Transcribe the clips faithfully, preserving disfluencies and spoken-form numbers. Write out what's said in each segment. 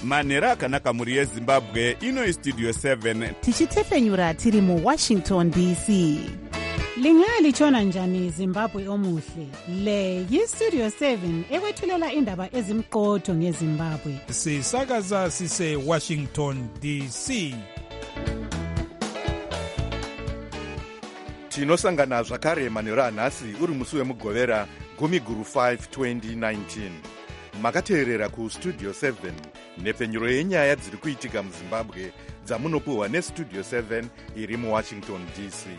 manhero akanaka mhuri yezimbabwe. Ino istudio seven tichitefenyura tiri muwashington D C. Lingalitshona njani Zimbabwe omuhle? Le yistudio seven ekwethulela indaba ezimqotho ngeZimbabwe. Sisakaza sise Washington D C. Tinosangana zvakare manhero anhasi uri musi wemugovera gumi guru five twenty nineteen. Makateerera kustudio seven nhepfenyuro yenyaya dziri kuitika muzimbabwe dzamunopuhwa nestudio seven iri muwashington D C.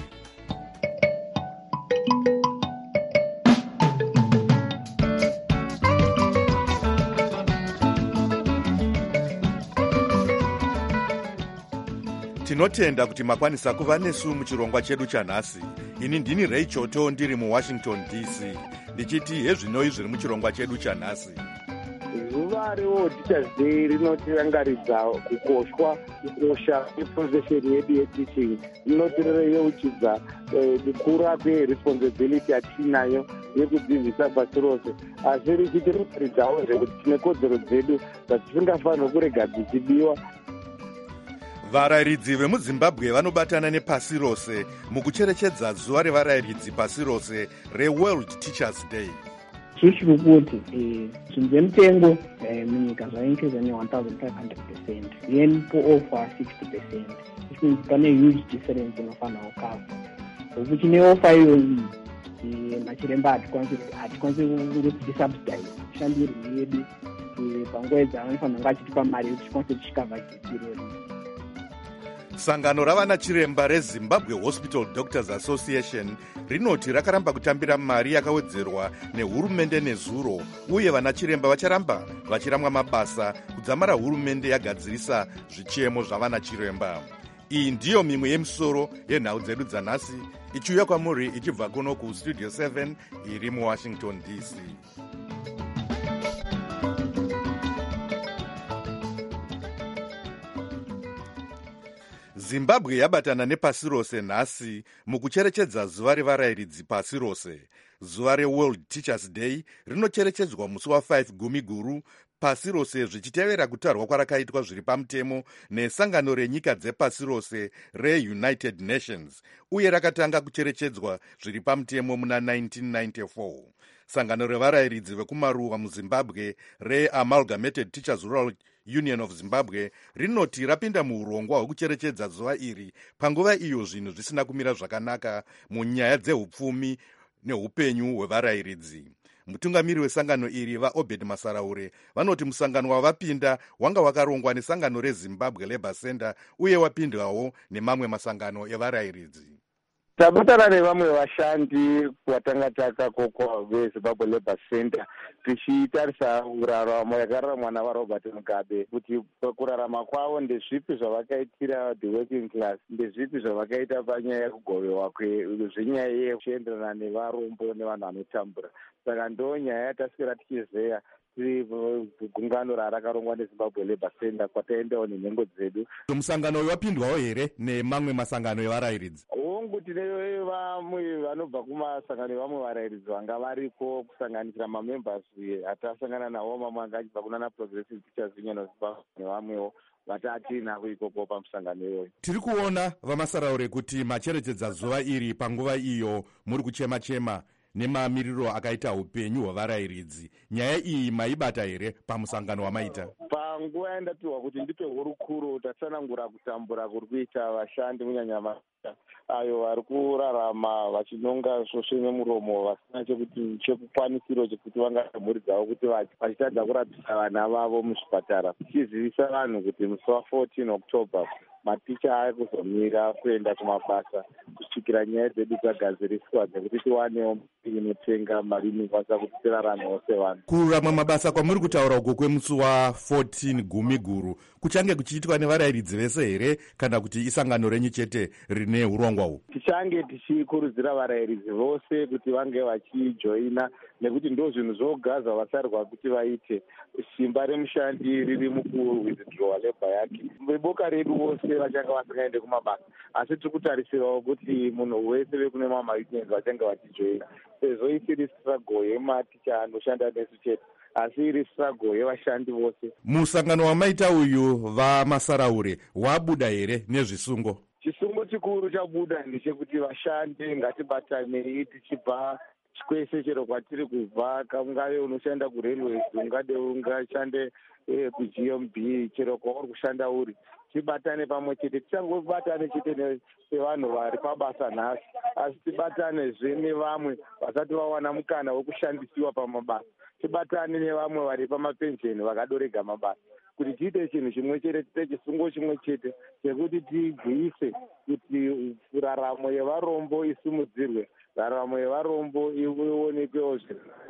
Tinotenda kuti makwanisa kuva nesu muchirongwa chedu chanhasi. Ini ndini Ray Choto ndiri muwashington D C ndichiti hezvinoi zviri muchirongwa chedu chanhasi. Zuva reWorld Teachers Day rinotirangaridza kukoshwa kukosha kweprofesheni yedu yeteaching. Rinotireyeuchidza kukura kweresponsibility yatinayo yekudzidzisa pasi rose, asi richitirangaridzawo kuti tine kodzero dzedu dzatisingafanirwi kurega dzichibiwa. Varayiridzi vemuzimbabwe vanobatana nepasi rose mukucherechedza zuva revarayiridzi pasi rose reWorld Teachers Day. Zviri kuti zvinhu zvemutengo munyika zvainkrisa ne one thousand five hundred percent, then po-offer sixty percent. This means pane huge difference inofanira kukava. Kuti ne-offer iyoyi machiremba hatikwanisi kungosubsidize shandiro yedu panguva dzavanofanira kunge achitipa mari yekuti tikwanise kuchikava chirori. Sangano ravana chiremba reZimbabwe Hospital Doctors Association rinoti rakaramba kutambira mari yakawedzerwa nehurumende nezuro, uye vana chiremba vacharamba vachiramwa mabasa kudzamara hurumende yagadzirisa zvichemo zvavana chiremba. Iyi ndiyo mimwe yemusoro yenhau dzedu dzanhasi, ichiuya kwamuri ichibva kuno kustudio seven iri muwashington D C. Zimbabwe yabatana nepasi rose nhasi mukucherechedza zuva revarayiridzi pasi rose. Zuva reWorld Teachers Day rinocherechedzwa musi wa5 gumi guru pasi rose, zvichitevera kutarwa kwarakaitwa zviri pamutemo nesangano renyika dzepasi rose reUnited Nations, uye rakatanga kucherechedzwa zviri pamutemo muna nineteen ninety-four. Sangano revarayiridzi vekumaruwa muzimbabwe reAmalgamated Teachers Rural Union of Zimbabwe rinoti rapinda muurongwa hwekucherechedza zuva iri panguva iyo zvinhu zvisina kumira zvakanaka munyaya dzehupfumi neupenyu hwevarayiridzi. Mutungamiri wesangano iri vaObed Masaraure vanoti musangano wavapinda wanga wakarongwa nesangano reZimbabwe Labour Center uye wapindwawo nemamwe masangano evarayiridzi. Tabatana nevamwe vashandi vatangataka koko veZimbabwe Labour Center tichitarisa uraramo yakararamwa navaRobert Mugabe kuti kurarama kwavo ndezvipi zvavakaitira the working class, ndezvipi zvavakaita panyaya yekugoverwa zvenyaya yekuenderana nevarombo nevanhu vanotambura. Saka ndo nyaya yataswera tichizeya gungano rakarongwa neZimbabwe Labour Center kwataendawo nenhengo dzedu. Musangano uyu wapindwawo here nemamwe masangano evarayiridzi? Honguti neyo vamwe vanobva kumasangano evamwe varayiridzi vanga variko kusanganisira mamembers atasangana nawo, mamwe anga achibva kunana Progressive Teachers Union of Zimbabwe nevamwewo vatati navo ikoko pamusangano iyoyo. Tiri kuona vaMasaraure kuti macherechedza zuva iri panguva iyo muri kuchema-chema nemamiriro akaita upenyu hwevarayiridzi. Nyaya iyi maibata here pamusangano wamaita? Panguva yandapiwa kuti ndipe hurukuro tatsanangura kutambura kuri kuita vashandi munyanya mata ayo vari kurarama vachinonga svosve nemuromo vasina chekuti chekukwanisiro chekuti vangata mhuri dzavo kuti vachitadza kurapisa vana vavo muzvipatara. Tichizivisa vanhu kuti musi wa14 October maticha ari kuzomira kuenda kumabasa kusvikira nyaya dzedu dzagadziriswa dzekuti tiwanewo inotenga mari inokwanisa kuti tiraramewo sevanhu. Kurarama mabasa kwamuri kutaura uko kwemusi wa14 gumi guru kuchange kuchiitwa nevarayiridzi vese here kana kuti isangano renyu chete rine urongwa uhu? Tichange tichikurudzira varayiridzi vose kuti vange vachijoina nekuti ndo zvinhu zvoga zvavasarirwa kuti vaite. Simba remushandi riri mukuwithdrawa labor yake. Veboka redu vose vachanga vasingaende kumabasa, asi tiri kutarisirawo kuti munhu wese vekune mama unions vachange vachijoina. Sezvo isiri struggle yematicha anoshanda nesu chete, asi iri struggle yevashandi vose. Musangano wamaita uyu vamasaraure wabuda here nezvisungo? Chisungo chikuru chabuda ndechekuti vashandi ngatibatanei tichibva kwese chero kwatiri kubva, ungave unoshanda kurailways, ungade ungashande eh, kuG M B, chero kwauri kushanda uri, tibatane pamwe chete. Tisangobatane chete nevanhu vari pabasa nhasi, asi tibatanezve nevamwe vasati vawana mukana wekushandisiwa pamabasa. Tibatane nevamwe vari pamapensheni vakadorega mabasa, kuti tiite chinhu chimwe chete, tiite chisungo chimwe chete chekuti tigwiise kuti raramo yevarombo isimudzirwe, raramo yevarombo ionekwewo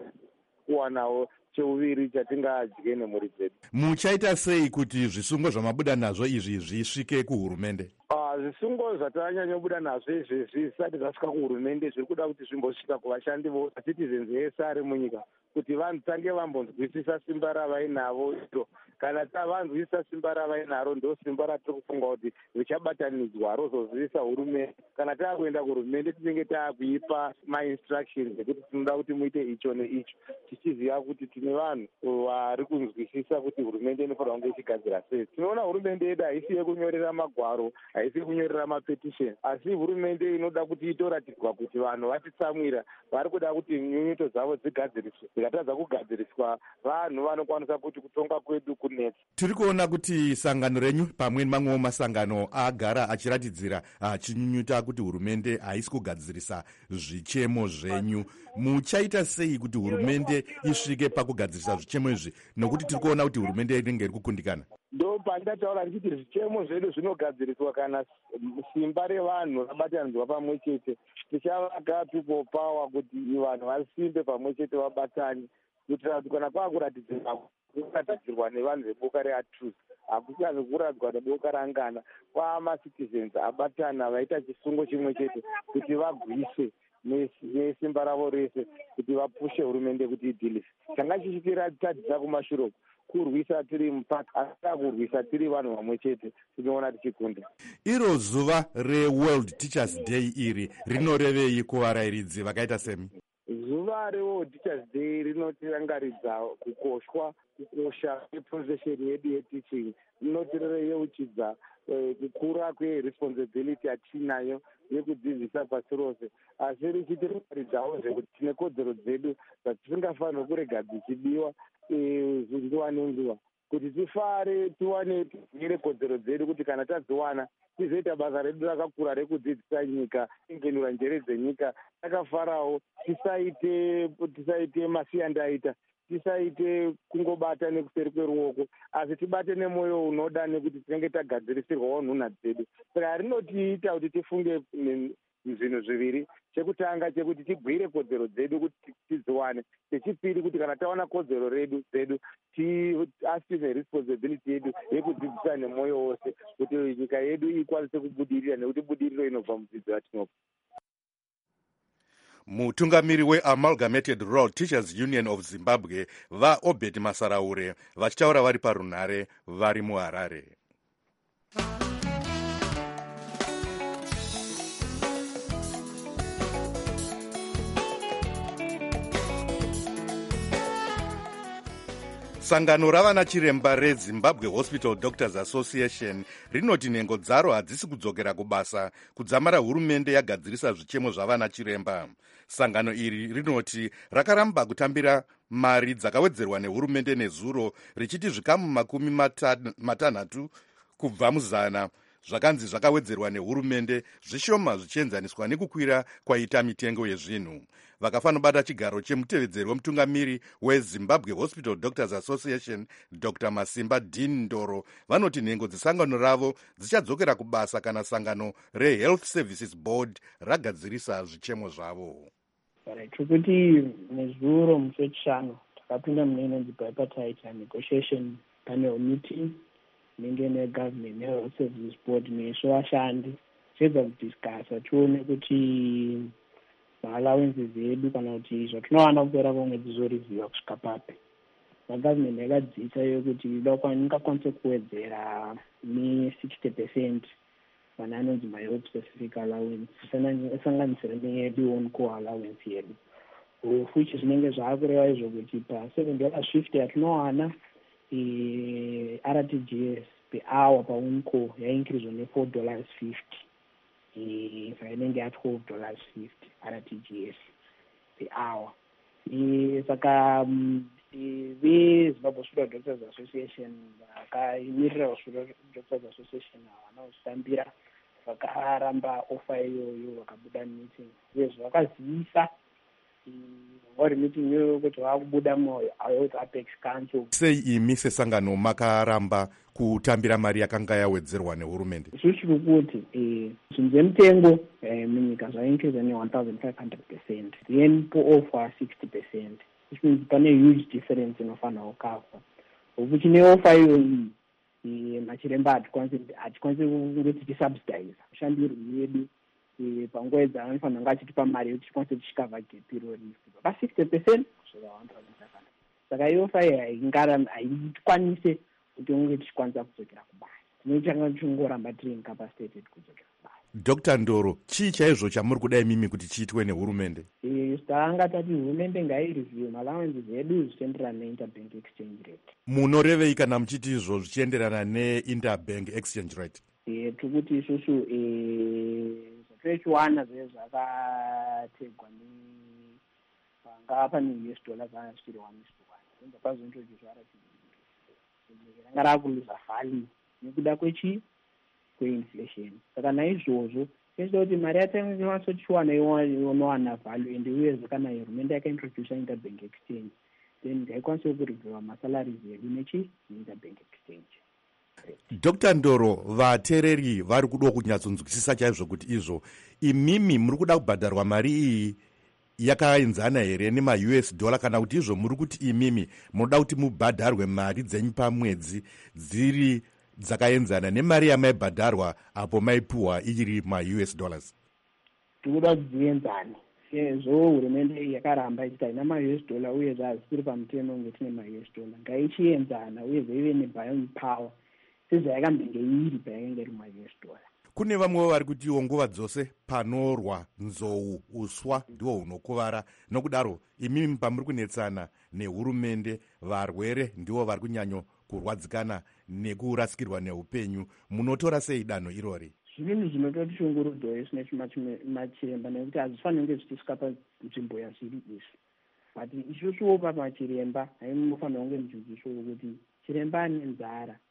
kuwanawo cheuviri chatingadye nemhuri dzedu. Muchaita sei kuti zvisungo zvamabuda nazvo izvi zvisvike kuhurumende? Uh, zvisungo zvatanyanyobuda nazvo izvi zvisati zvasvika kuhurumende zviri kuda kuti zvimbosvika kuvashandi vose, citizens ese ari munyika, kuti vanhu tange vambonzwisisa simba ravainavo iro. Kana tavanzwisisa simba ravainaro, ndo simba ratiri kufunga kuti richabatanidzwa rozozivisa hurumende. Kana taakuenda kuhurumende tinenge taakuipa mainstructions ekuti tinoda kuti muite icho neicho, tichiziva kuti tine vanhu vari kunzwisisa kuti hurumende inofanira kunge ichigadzira sei. Tinoona hurumende yedu haisi yekunyorera magwaro, haisi kunyorera mapetition, asi hurumende inoda kuti itoratidzwa kuti vanhu vatitsamwira, vari kuda kuti nyunyuto dzavo dzigadziriswe. Dzikatadza kugadziriswa, vanhu vanokwanisa kuti kutonga kwedu kunetsa. Tiri kuona kuti sangano renyu pamwe mamwewo masangano agara achiratidzira achinyunyuta kuti hurumende haisi kugadzirisa zvichemo zvenyu. Muchaita sei kuti hurumende isvike pakugadzirisa zvichemo izvi, nokuti tiri kuona kuti hurumende inenge iri kukundikana? Ndo pandataura ndichiti zvichemo zvedu zvinogadziriswa kana simba revanhu rabatanidzwa pamwe chete. Tichavaka people power kuti vanhu vasimbe pamwe chete, vabatane, kuitira kuti kana kwakuratidzirwa kuratidzirwa nevanhu veboka reatruth, hakuchazi kuratidzwa neboka rangana, kwaamacitizens abatana vaita chisungo chimwe chete kuti vagwise nesimba ravo rese kuti vapushe hurumende kuti idhilise. Changa chichiratidza kumashure kurwisa tiri mupaka, asi kurwisa tiri vanhu vamwe chete, tinoona tichikunda. Iro zuva reWorld Teachers Day iri rinorevei kuvarairidzi vakaita semi? Zuva reWorld Teachers Day rinotirangaridza kukoshwa kukosha kweprofession yedu yeteaching, rinotireyeuchidza kukura kweresponsibility yatinayo yekudzidzisa pasi rose, asi richitirangaridzawo zvekuti tine kodzero dzedu dzatisingafaniri kurega dzichibiwa nguva nenguva, kuti tifare tiwane tigere kodzero dzedu, kuti kana tadziwana tizoita basa redu rakakura rekudzidzisa nyika, ingenura njere dzenyika takafarawo, tisaite tisaite masiyandaita, tisaite kungobata nekuseri kweruoko, asi tibate nemwoyo unoda, nekuti tinenge tagadzirisirwawo nhunha dzedu. Saka rinotiita kuti tifunge zvinhu zviviri: chekutanga chekuti tigwire kodzero dzedu kuti tidziwane, chechipiri kuti kana tawana kodzero redu dzedu tiassume responsibility yedu yekudzidzisa nemwoyo wose kuti nyika yedu ikwanise kubudirira, nekuti budiriro inobva mudzidzo yatinopa. Mutungamiri weAmalgamated Rural Teachers Union of Zimbabwe vaObed Masaraure vachitaura vari parunhare vari muHarare. Sangano ravana chiremba reZimbabwe Hospital Doctors Association rinoti nhengo dzaro hadzisi kudzokera kubasa kudzamara hurumende yagadzirisa zvichemo zvavana chiremba. Sangano iri rinoti rakaramba kutambira mari dzakawedzerwa nehurumende nezuro, richiti zvikamu makumi matanhatu kubva muzana zvakanzi zvakawedzerwa nehurumende, zvishoma zvichienzaniswa nekukwira kwaita mitengo yezvinhu. Vakafanobata chigaro chemutevedzeri wemutungamiri weZimbabwe Hospital Doctors Association Doctor Masimba Dean Ndoro vanoti nhengo dzesangano ravo dzichadzokera kubasa kana sangano reHealth Services Board ragadzirisa zvichemo zvavo. Kuti nezuro musi wechishanu takapinda mune inonzi bipartite negotiation panel meeting inenge negovernment neHealth Services Board nesu vashandi, tiedza kudiscasa tione kuti maallowances edu kana kuti zvatinowana kupera kwemwedzi zorevhiwa kusvika papi. Magovernment yakadzisa iyo kuti ingakwanise kuwedzera ne-sixty percent pana anonzi my health specific allowance, isanganisira neyedu on core allowance yedu. fuchi zvinenge zvaakureva izvo kuti paseven dollars fifty yatinowana R T G S per hour paunco yaincrease ne-four dollars fifty saka inenge ya-twelve dollars fifty R T G S per hour. Saka vezimbabwe hospital doctors association vakaimirira hospital doctors association vanaozvitambira vakaramba ofa iyoyo vakabuda meeting uyezve vakazivisa vari meeting iyoyo kuti vakubuda muhealth apex council. Sei imi sesangano makaramba kutambira mari yakanga yawedzerwa nehurumende? Isusu tiri kuti zvinhu zvemutengo munyika zvaincrease ne-one thousand five hundred percent then poofa sixty percent, which means pane huge difference inofanira kukavwa. Ukuthi neofa iyoyi machiremba hatikwanisi kunge tichisubsidize ushandiri yedu panguva dzaanofanira kunge achitipa mari yekuti tikwanise tichikavha gap irori pa-sixty percent kusvika one thousand five hundred. Saka iofa iyi haitikwanise kuti unge tichikwanisa kudzokera kubasa. Tinotanga tichingoramba tiri incapacitated kudzokera kubasa. Doctor Ndoro, chii chaizvo chamuri kuda imimi kuti chiitwe nehurumende? Tanga tati hurumende ngaireview maallowance edu zvichienderana neinterbank exchange rate. Munorevei kana muchiti izvo zvichienderana neinterbank exchange rate? Tiri kuti isusu zvatinochiwana zve zvakategwa panga pane U S dollars anga zvichiri one is to one enza pazondochizvara ranga rakuluza value nekuda kwechi kweinflation. Saka naizvozvo tinoda kuti mari yatanyasochiwana inowana value ende uyezve kana hurumende yakaintroduce interbank exchange then ngaikwanise kurivhiwa masalaries edu nechi interbank exchange. Doctor Ndoro, vateereri vari kuda kunyatsonzwisisa chaizvo kuti izvo imimi muri kuda kubhadharwa mari iyi yakaenzana here nema-U S dollar kana kuti izvo muri kuti imimi munoda kuti mubhadharwe mari dzenyu pamwedzi dziri dzakaenzana nemari yamaibhadharwa apo maipuhwa iri ma-U S dollars? Tikuda kuti dzienzane sezvo hurumende yakaramba ichiti haina ma-U S dollar uyezve hazisiri pamutemo kunge tine ma-U S dollar ngaichienzana uyezve ive nebuying power sezvayakambenge iri payakanga iri ma-U S dollar. Kune vamwewo vari kutiwo nguva dzose panorwa nzou uswa ndiwo hunokuvara, nokudaro imimi pamuri kunetsana nehurumende varwere ndiwo vari kunyanyo kurwadzikana nekurasikirwa neupenyu, munotora sei danho irori? Zvinhu zvinototi shungurudzo isina machiremba nekuti hazvifaniri kunge zvichisvika panzvimbo yazviri izvi. But isusuwo pamachiremba hainofanira kunge muchidziso kuti chiremba ane nzara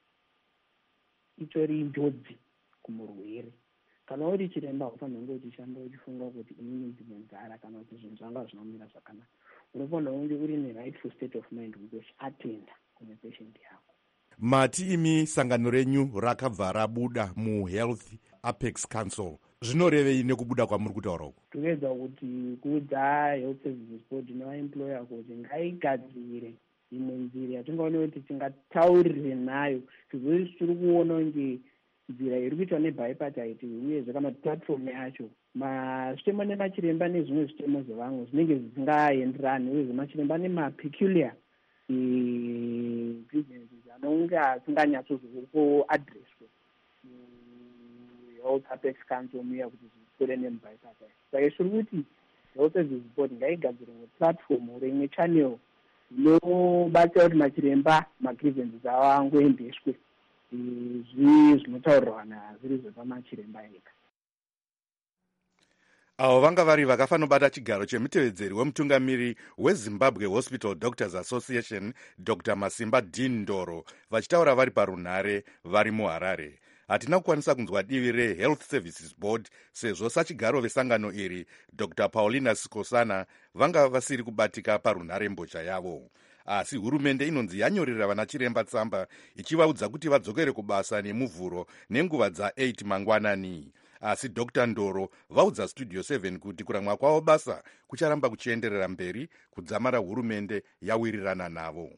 itori njodzi kumurwere. Kana uri chiremba haufanira kunge uchishanda uchifunga kuti inini ndine nzara kana kuti zvinhu zvanga zvinomira zvakanaka. Unofanira kunge uri nerightful state of mind kuti uchiatenda kune patient yako. Mati imi sangano renyu rakabva rabuda muhealth apex council, zvinorevei nekubuda kwamuri kutaura uku? Toedza kuti kuudza health services board nevaemployer kuti ngaigadzire imwe nzira yatingaona kuti tingataurire nayo tizoi tiri kuona kunge nzira iri kuitwa nebipartite uyezve kana platform yacho zvitemo nemachiremba nezvimwe zvitemo zvevamwe zvinenge zvisingaenderani uyezve machiremba nemapeculiar grievances anonge asinganyatsozokuaddresswe health apex council muya kuti zvikore nemubipartite. Saka ishuri kuti health services board ngaigadzire platform reimwe channel inobatsira kuti machiremba magrievances avo angoendeswe zvi zvinotaurirwana zviri zvepamachiremba ega. Avo vanga vari vakafanobata chigaro chemutevedzeri wemutungamiri weZimbabwe Hospital Doctors Association Doctor Masimba Dean Ndoro vachitaura vari parunhare vari muHarare. Hatina kukwanisa kunzwa divi reHealth Services Board sezvo sachigaro vesangano iri Doctor Paulina Sikosana vanga vasiri kubatika parunhare mbozha yavo. Asi hurumende inonzi yanyorera vanachiremba tsamba ichivaudza kuti vadzokere kubasa nemuvhuro nenguva dza-eight mangwanani. Asi Doctor Ndoro vaudza Studio seven kuti kuramwa kwavo basa kucharamba kuchienderera mberi kudzamara hurumende yawirirana navo.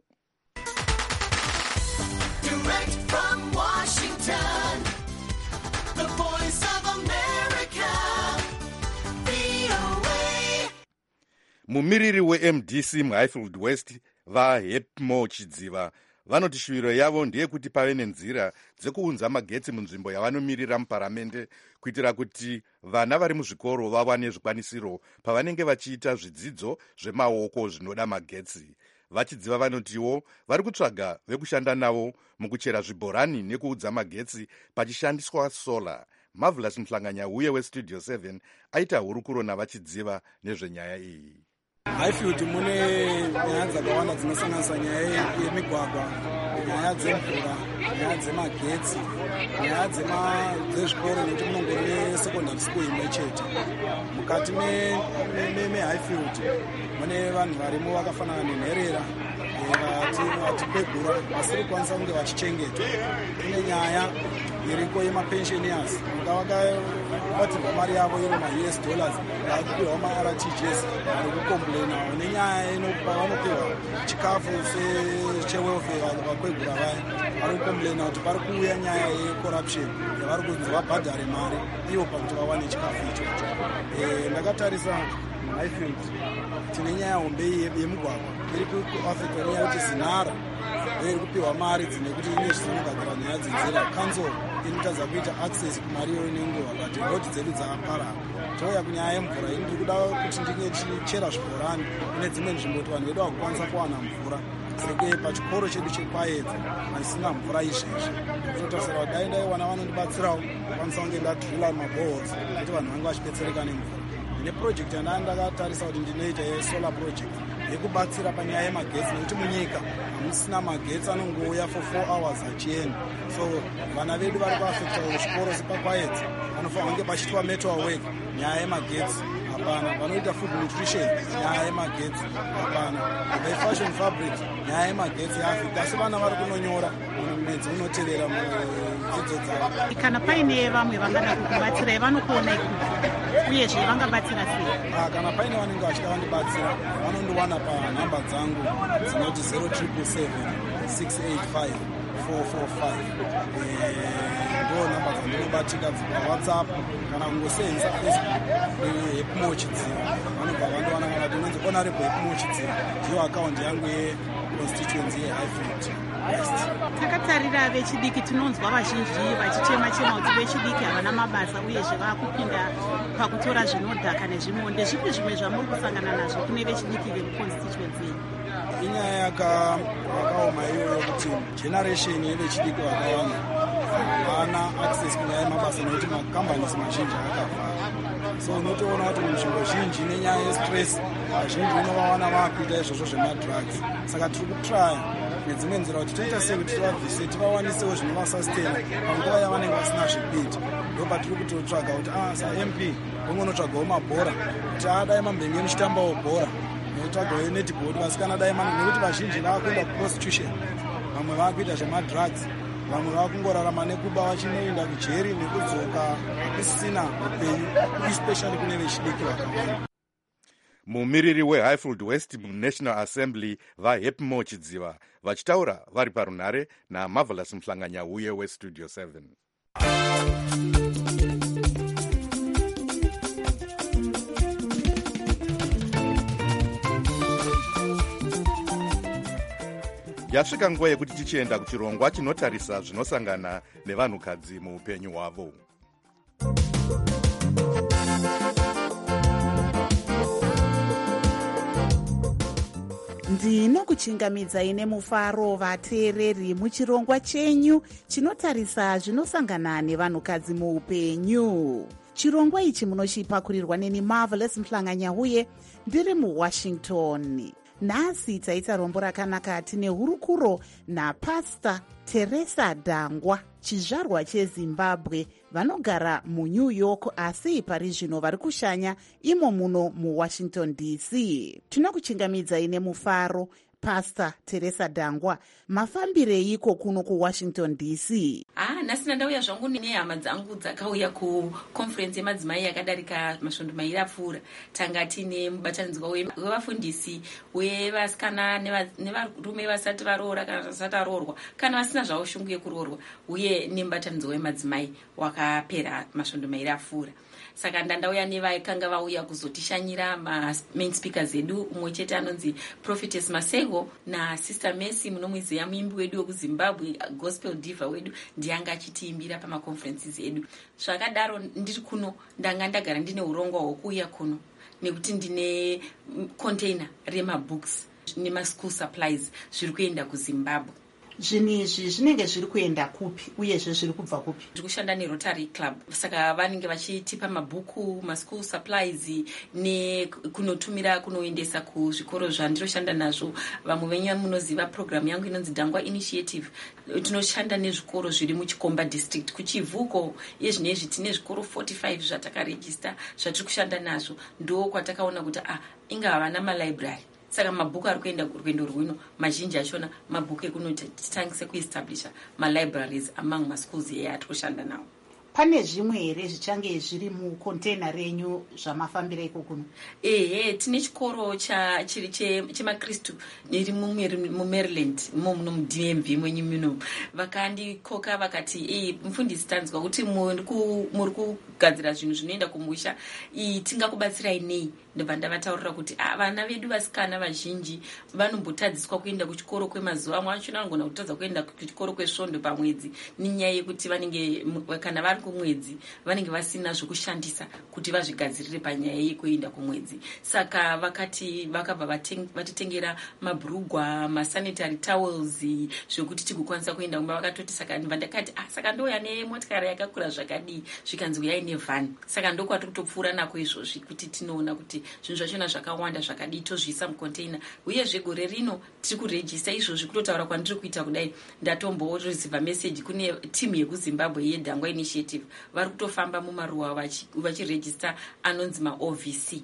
Direct from Washington, the voice of America, V O A. Mumiriri we-M D C muHighfield West vaHepmo Chidziva vanoti shuviro yavo ndeyekuti pave nenzira dzekuunza magetsi munzvimbo yavanomirira muparamende kuitira kuti vana vari muzvikoro vawane zvikwanisiro pavanenge vachiita zvidzidzo zvemaoko zvinoda magetsi. Vachidziva vanotiwo vari kutsvaga vekushanda navo mukuchera zvibhorani nekuudza magetsi pachishandiswa sola. Marvelous Mhlanganya uye westudio seven aita hurukuro navachidziva nezvenyaya iyi. Highfield mune nyaya dzakawanda dzinosanganisa nyaya yemigwagwa, nyaya dzemvura, nyaya dzemagetsi, nyaya dzezvikoro nekuti munongori secondary school imwe chete. Mukati mehighfield mune vanhu varimo vakafanana nenherera vatikwegura vasiri kukwanisa kunge vachichengetwa. Kune nyaya iriko yemapensioners vakabatirwa mari yavo iri ma-U S dollars vakupiwa ma-R T Gs vari kukomplainawo nenyaya inopavanopiwa chikafu chewelfare vakwegura vaya vari kukomplaina kuti pari kuuya nyaya yecorruption yavari kunzi vabhadhare mari ivo pakuti vawane chikafu ichocho. Ndakatarisa Highfield tine nyaya hombe yemugwagwa iri kuafekta nenyaya kuti zinhara iri kupiwa mari dzine kuti ine zvinogadzira nyaya dzenzira council inotadza kuita access kumari iyo inenguva but roti dzedu dzakaparara. Touya kunyaya yemvura ini ndiri kuda kuti ndinge tichera zvibhorani kune dzimwe nzvimbo kuti vanhu vedu vakukwanisa kuwana mvura seke pachikoro chedu chekwaedza hasina mvura izvezvi. Ndinotarisira kuti dai ndaiwana vanondibatsirawo kukwanisa kunge ndadrilla maboholes kuti vanhu vange vachibetsereka nemvura. Neprojekti yandanga ndakatarisa kuti ndinoita yesolar project yekubatsira panyaya yemagetsi nekuti munyika hamusina magetsi anongouya for four hours achienda. So vana vedu vari kuafekta zvikoro sepakwaedza vanofanira kunge pachiitwa mental work nyaya yemagetsi hapana. Vanoita food nutrition nyaya yemagetsi hapana. Vefashion fabric nyaya yemagetsi yaafekta asi vana vari kunonyora mwedzi unotevera mudzidzo dzavo. Kana paine vamwe vangada kukubatsirai vanokuonai uyezve vangabatsira sei? Kana paine vanenge vachida vandibatsira vanondiwana panhamba dzangu dzinoti zero triple seven six eight five four four five. Ndo nhamba dzandinobatika dzipawhatsapp kana kungoseenza Facebook hepimochidziva vanobva vandiwana kana kuti unonzi honorable hepimochidziva ndiyo akaunti yangu yeconstituency yehighfield. Takatarira vechidiki tinonzwa vazhinji vachichema chema kuti vechidiki havana mabasa uyezve vakupinda pakutora zvinodhaka nezvimwe. Ndezvipi zvimwe zvamuri kusangana nazvo kune vechidiki vemuconstituency? Inyaya yakaoma iyoyo kuti generation yevechidiki vakawanda havana access kunyaya yemabasa nekuti makambanisi mazhinji akavhara. So unotoona kuti munzvimbo zhinji nenyaya yestress vazhinji unovawana vakuita izvozvo zvemadrugs. Saka tiri kutraya nedzimwe nzira kuti toita sei kuti tivabvise tivawanisewo zvinovasustena panguva yavanenge vasina zvekuita. Ndo patiri kutotsvaga kuti ah saM P vongonotsvagawo mabhora kuti adai mambenge muchitambawo bhora notsvagawo netball vasikana dai nekuti vazhinji vaakuenda kuprostitution, vamwe vaakuita zvemadrugs, vamwe vakungorarama nekuba vachinoenda kujeri nekudzoka kusina upenyu especially kune vechidiki vakawanda. Mumiriri wehighfield west munational assembly vaHepmo Chidziva vachitaura vari parunhare naMarvelous Mhlanganya uye westudio seven. Yasvika nguva yekuti tichienda kuchirongwa chinotarisa zvinosangana nevanhukadzi muupenyu hwavo. ndinokuchingamidzai nemufaro vateereri muchirongwa chenyu chinotarisa zvinosangana nevanhukadzi muupenyu. Chirongwa ichi munochipakurirwa neni Marvelous Mhlanganya uye ndiri muWashington. Nhasi taita rombo rakanaka tine hurukuro naPastor Teresa Dangwa, chizvarwa cheZimbabwe, vanogara muNew York asi pari zvino vari kushanya imo muno muWashington D C. Tinokuchingamidzai nemufaro Pastor Teresa Dangwa, mafambireiko kuno kuWashington D C? Ah, nhasi ndauya zvangu nehama dzangu dzakauya kuconference yemadzimai yakadarika masvondo mairi apfuura. Tanga tine mubatanidzwa wevafundisi wevasikana nevarume vasati varoora kana vasati varoorwa kana vasina zvavo shungu yekuroorwa uye nemubatanidzwa wemadzimai wakapera masvondo mairi apfuura. saka ndandauya nevaikanga vauya kuzotishanyira main speakers edu, umwe chete anonzi Prophetess Masego naSister Mercy munomwiziva, muimbi wedu wekuZimbabwe, gospel diva wedu, ndiyanga achitiimbira pamaconferences edu. Zvakadaro ndiri kuno ndanga ndagara ndine urongwa hwokuuya kuno nekuti ndine container remabooks nemaschool supplies zviri kuenda kuZimbabwe. Zvinhu izvi zvinenge zviri kuenda kupi uyezve zviri kubva kupi? Ndiri kushanda neRotary Club, saka vanenge vachitipa mabhuku, maschool supplies nekunotumira kunoendesa kuzvikoro zvandiroshanda nazvo. Vamwe venyu munoziva program yangu inonzi Dangwa Initiative. Tinoshanda nezvikoro zviri muChikomba district kuchivuko. Iye zvinezvi tine zvikoro forty-five zvatakarejista zvatiri kushanda nazvo. Ndo kwatakaona kuti ah inga havana malibrary. Saka mabhuku ari kuenda rwendo rwino mazhinji achona mabhuku ekunotitangise kuestablisha malibraries among maschools eatiri kushanda nawo. Pane zvimwe here zvichange zviri mucontainer renyu zvamafambira iko kuno? Ehe, tine chikoro chiri chemakristu iri muMaryland mo muno muD M V mwenyu muno. Vakandikoka vakati eh mufundisi tanzwa kuti muri kugadzira zvinhu zvinoenda kumusha, tingakubatsirai nei? Ndobva ndavataurira kuti ah vana vedu vasikana vazhinji vanombotadziswa kuenda kuchikoro kwemazuva amwe acho vanogona kutadza kuenda kuchikoro kwesvondo pamwedzi nenyaya yekuti vanenge kana vari kumwedzi vanenge vasina zvokushandisa kuti vazvigadzirire panyaya yekuenda kumwedzi. Saka vakati vakabva vatitengera mabhurugwa, masanitary towels zvokuti tigokwanisa kuenda kumba. Vakatoti saka ndibva ndakati ah saka ndouya nemotikari yakakura zvakadii, zvikanzi uyai nevhani. Saka ndokwati kutopfuura nako izvozvi kuti tinoona kuti zvinhu zvachona zvakawanda zvakadii tozviisa mucontainer. Uyezve gore rino tiri kurejista izvozvi kutotaura kwandiri kuita kudai ndatomboresiva message kune timu yekuZimbabwe yeDangwa Initiative vari kutofamba mumaruwa vachirejista anonzi maO V C,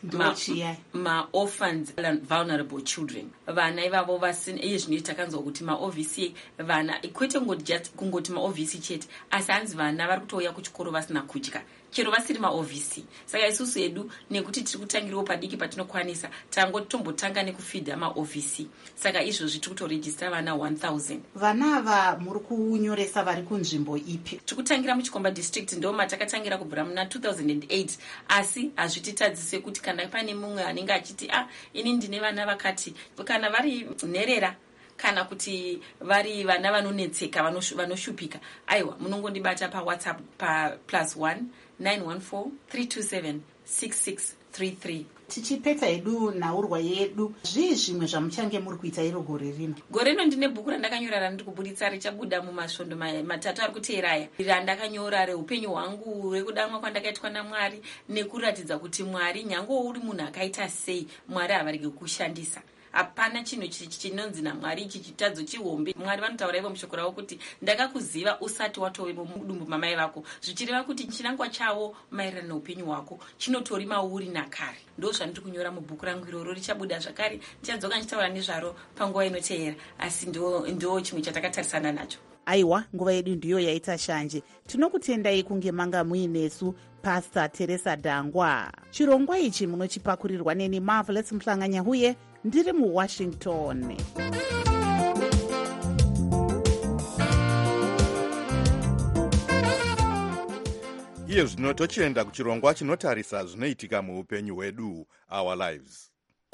ma-orphans and vulnerable children. Vana ivavo vasina iye zvino takanzwa kuti maO V C vana kwete kungoti maO V C chete asi hanzi vana vari kutouya kuchikoro vasina kudya chero vasiri maO V C. Saka isusu edu nekuti tiri kutangirawo padiki patinokwanisa tangoti tombotanga nekufidha maO V C. Saka izvozvi tiri kutorejista vana one thousand. Vana ava muri kunyoresa vari kunzvimbo ipi? Tiri kutangira muChikomba district, ndo matakatangira kubvira muna two thousand eight, asi hazvititadzise kuti kana pane mumwe anenge achiti ah ini ndine vana vakati, kana vari nherera kana kuti vari vana vanonetseka vanoshupika, aiwa munongondibata paWhatsApp pa plus one nine one four three two seven six six three three. Tichipedza hedu nhaurwa yedu, zvii zvimwe zvamuchange muri kuita iro gore rino? Gore rino ndine bhuku randakanyora randiri kubuditsa richabuda mumasvondo matatu ari kuteera aya, randakanyora reupenyu hwangu, rekudamwa kwandakaitwa naMwari, nekuratidza kuti Mwari nyange uri munhu akaita sei, Mwari havarege kukushandisa. Hapana chinhu chinonzi naMwari ichi chitadzo chihombe. Mwari vanotaura ivo mushoko ravo kuti ndakakuziva usati watove mudumbu mamai vako, zvichireva kuti chinangwa chavo maererano neupenyu hwako chinotori mauri nakare. Ndo zvandiri kunyora mubhuku rangu iroro, richabuda zvakare ndichadzoka ndichitaura nezvaro panguva inoteera, asi ndo ndo chimwe chatakatarisana nacho. Aiwa, nguva yedu ndiyo yaita shanje. Tinokutendai kunge manga muinesu Pastor Teresa Dangwa. Chirongwa ichi munochipakurirwa neni Marvelous Mhlanganya huye ndiri muWashington. Iye zvino tochienda kuchirongwa chinotarisa zvinoitika muupenyu hwedu, Our Lives.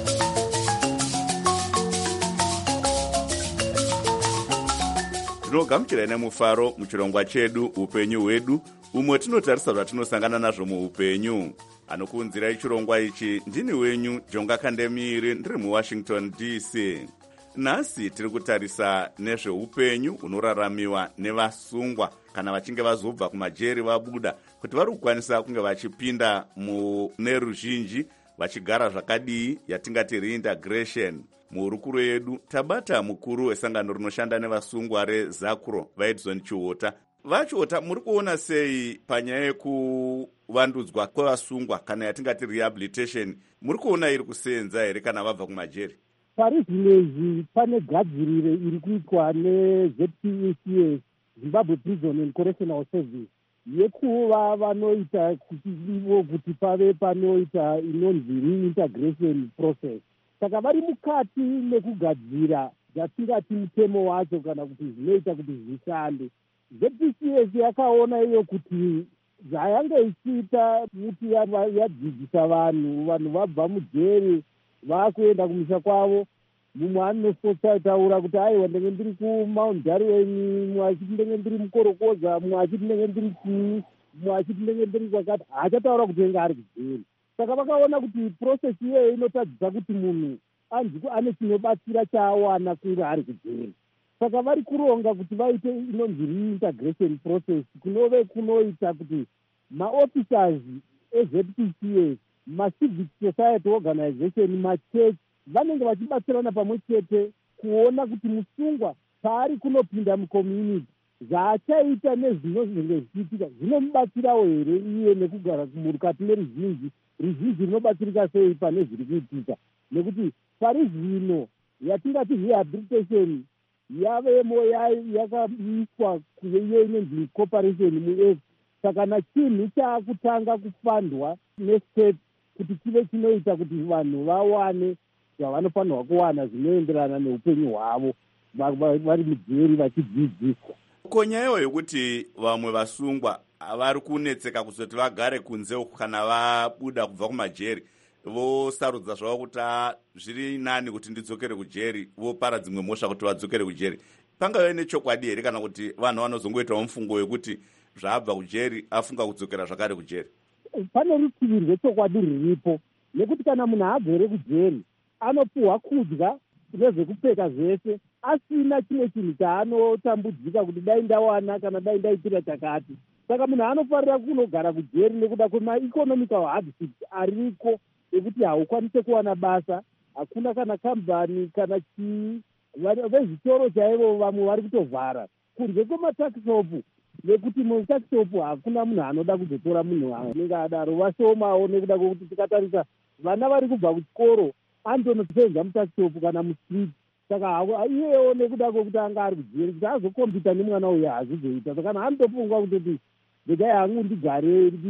Tinogamuchirai nemufaro muchirongwa chedu upenyu hwedu, umwe tinotarisa zvatinosangana nazvo muupenyu. Anokuunzirai chirongwa ichi ndini wenyu Jonga Kandemiri, ndiri muWashington D C. Nhasi tiri kutarisa nezveupenyu hunoraramiwa nevasungwa kana vachinge vazobva kumajeri vabuda, kuti vari kukwanisa kunge vachipinda mune ruzhinji vachigara zvakadii, yatingati reintegration. Muhurukuro yedu tabata mukuru wesangano rinoshanda nevasungwa reZakuro, vaEdson Chiota. Vachiota, muri kuona sei panyaya yekuvandudzwa kwevasungwa kana yatingati rehabilitation, muri kuona iri kusenza here kana vabva kumajeri? Pari zvinezvi pane gadzirire iri kuitwa neZ P E C S, Zimbabwe Prison and Correctional Service, yekuva vanoita kuti ivo kuti pave panoita inonzi reintegration process. Saka vari mukati nekugadzira zvatingati mutemo wacho kana kuti zvinoita kuti zvishande. Z P C S yakaona iyo kuti zvayanga ichiita kuti yadzidzisa vanhu vanhu vabva mujeri vakuenda kumusha kwavo. Mumwe anotaura kuti aiwa ndenge ndiri kumount darwen, mumwe achiti ndenge ndiri mukorokoza, mumwe achiti ndenge ndiri chii, mumwe achiti ndenge ndiri kwakati. Haachataura kuti enge ari kujeri. Saka vakaona kuti process iyoyo inotadzisa kuti munhu anzi ane chinobatsira chaawana kunge ari kujeri. Saka vari kuronga kuti vaite inonzi reintegration process kunove kunoita kuti maofficers ez P C A, macivic society organization, machurch vanenge vachibatsirana pamwe chete kuona kuti musungwa paari kunopinda mucommunity zvaachaita nezvinozenge zvichiitika zvinomubatsirawo here iye nekugara mukati meruzhinji, ruzhinji runobatsirika sei pane zviri kuitika. Nekuti pari zvino yatingati rehabilitation yavemo yakaiswa kuiyo inonzi cooperation muefu. Saka nachinhu chaakutanga kufandwa nestate kuti chive chinoita kuti vanhu vawane zvavanofanirwa kuwana zvinoenderana neupenyu hwavo vari mujeri vachidzidziswa. Konyayo yokuti vamwe vasungwa vari kunetseka kuzoti vagare kunze uku kana vabuda kubva kumajeri vosarudza zvavo kuti zviri nani kuti ndidzokere kujeri, vopara dzimwe mhosva kuti vadzokere kujeri. Pangave nechokwadi here kana kuti vanhu vanozongoitawo mufungo wekuti zvaabva kujeri afunga kudzokera zvakare kujeri? Pane rutivi rwechokwadi rwuripo, nekuti kana munhu agere kujeri anopuhwa kudya nezvekupfeka zvese asina chimwe chinhu chaanotambudzika kuti dai ndawana kana dai ndaitira chakati. Saka munhu anofarira kunogara kujeri nekuda kwemaeconomical hardships ariko ekuti haukwanise kuwana basa, hakuna kana kambani kana chii. Vezvitoro chaivo vamwe vari kutovhara kunze kwematakishopu, nekuti mutakishopu hakuna munhu anoda kuzotora munhu anenge adaro, vashomawo nekuda kwekuti tikatarisa vana vari kubva kuchikoro andonosenza mutakishopu kana mustriti. Saka iyewo nekuda kwekuti anga ari kujeri kuti azokombita nemwana uyu hazvizoita. Saka kana anotofungwa kutoti regai hangu ndigare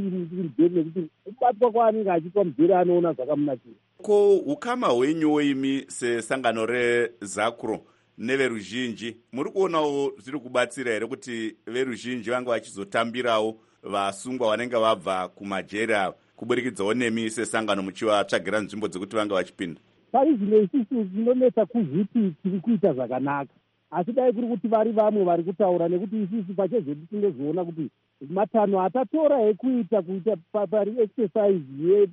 ndiri nekuti kubatwa kwaanenge achiitwa mujeri anoona zvakamunakira. Ko ukama hwenyu imi sesangano reZACRO neveruzhinji muri kuonawo zviri kubatsira here kuti veruzhinji vange vachizotambirawo vasungwa vanenge vabva kumajeri ava kuburikidzawo nemi sesangano muchivatsvagira nzvimbo dzekuti vange vachipinda? Pari zvino isusu tinonetsa kuzviti tiri kuita zvakanaka, asi dai kuri kuti vari vamwe vari kutaura, nekuti isusu pachezvedu tinozoona kuti matanho atatora ekuita kuita pari exercise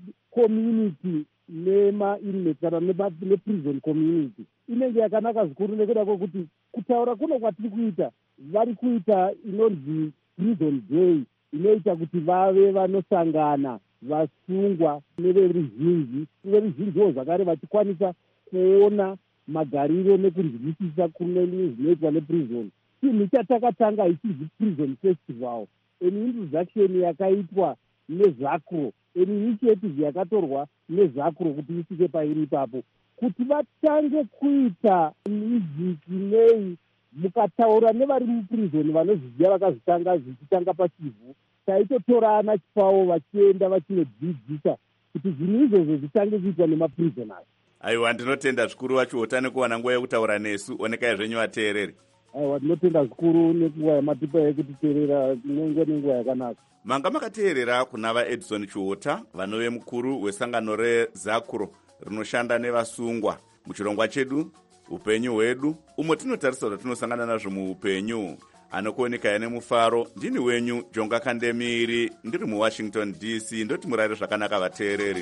yecommunity nema-inmate kana neprison community inenge yakanaka zvikuru, nekuda kwekuti kutaura kuno kwatiri kuita vari kuita inonzi prison day inoita kuti vave vanosangana vasungwa neveruzhinji, veruzhinjiwo zvakare vachikwanisa kuona magariro nekunzwisisa kune zvinoitwa neprison. Chinhu chatakatanga ichinzi prison festival, an introduction yakaitwa neZACRO, an initiative yakatorwa neZACRO kuti isike pairi ipapo, kuti vatange kuita music nei mukataura nevari muprison vanozviziva vakazvitanga zvichitanga pachivhu, taitotorana chipawo vachienda vachinodzidzisa kuti zvinhu izvozvo zvitange kuitwa nemaprisoners. Aiwa, ndinotenda zvikuru vachiota nekuwana nguva yekutaura nesu. Onekai zvenyu vateereri. Aiwa, ndinotenda zvikuru nenguva yamatipa yekutiteerera nenguva nenguva yakanaka. Manga makateerera kuna vaEdison Chiota, vanove mukuru wesangano reZACRO rinoshanda nevasungwa muchirongwa chedu upenyu hwedu, umo tinotarisa kuti tinosangana nazvo muupenyu. Anokuoneka nemufaro, ndini wenyu Jonga Kandemiri, ndiri muWashington D C. Ndoti murare zvakanaka vateereri.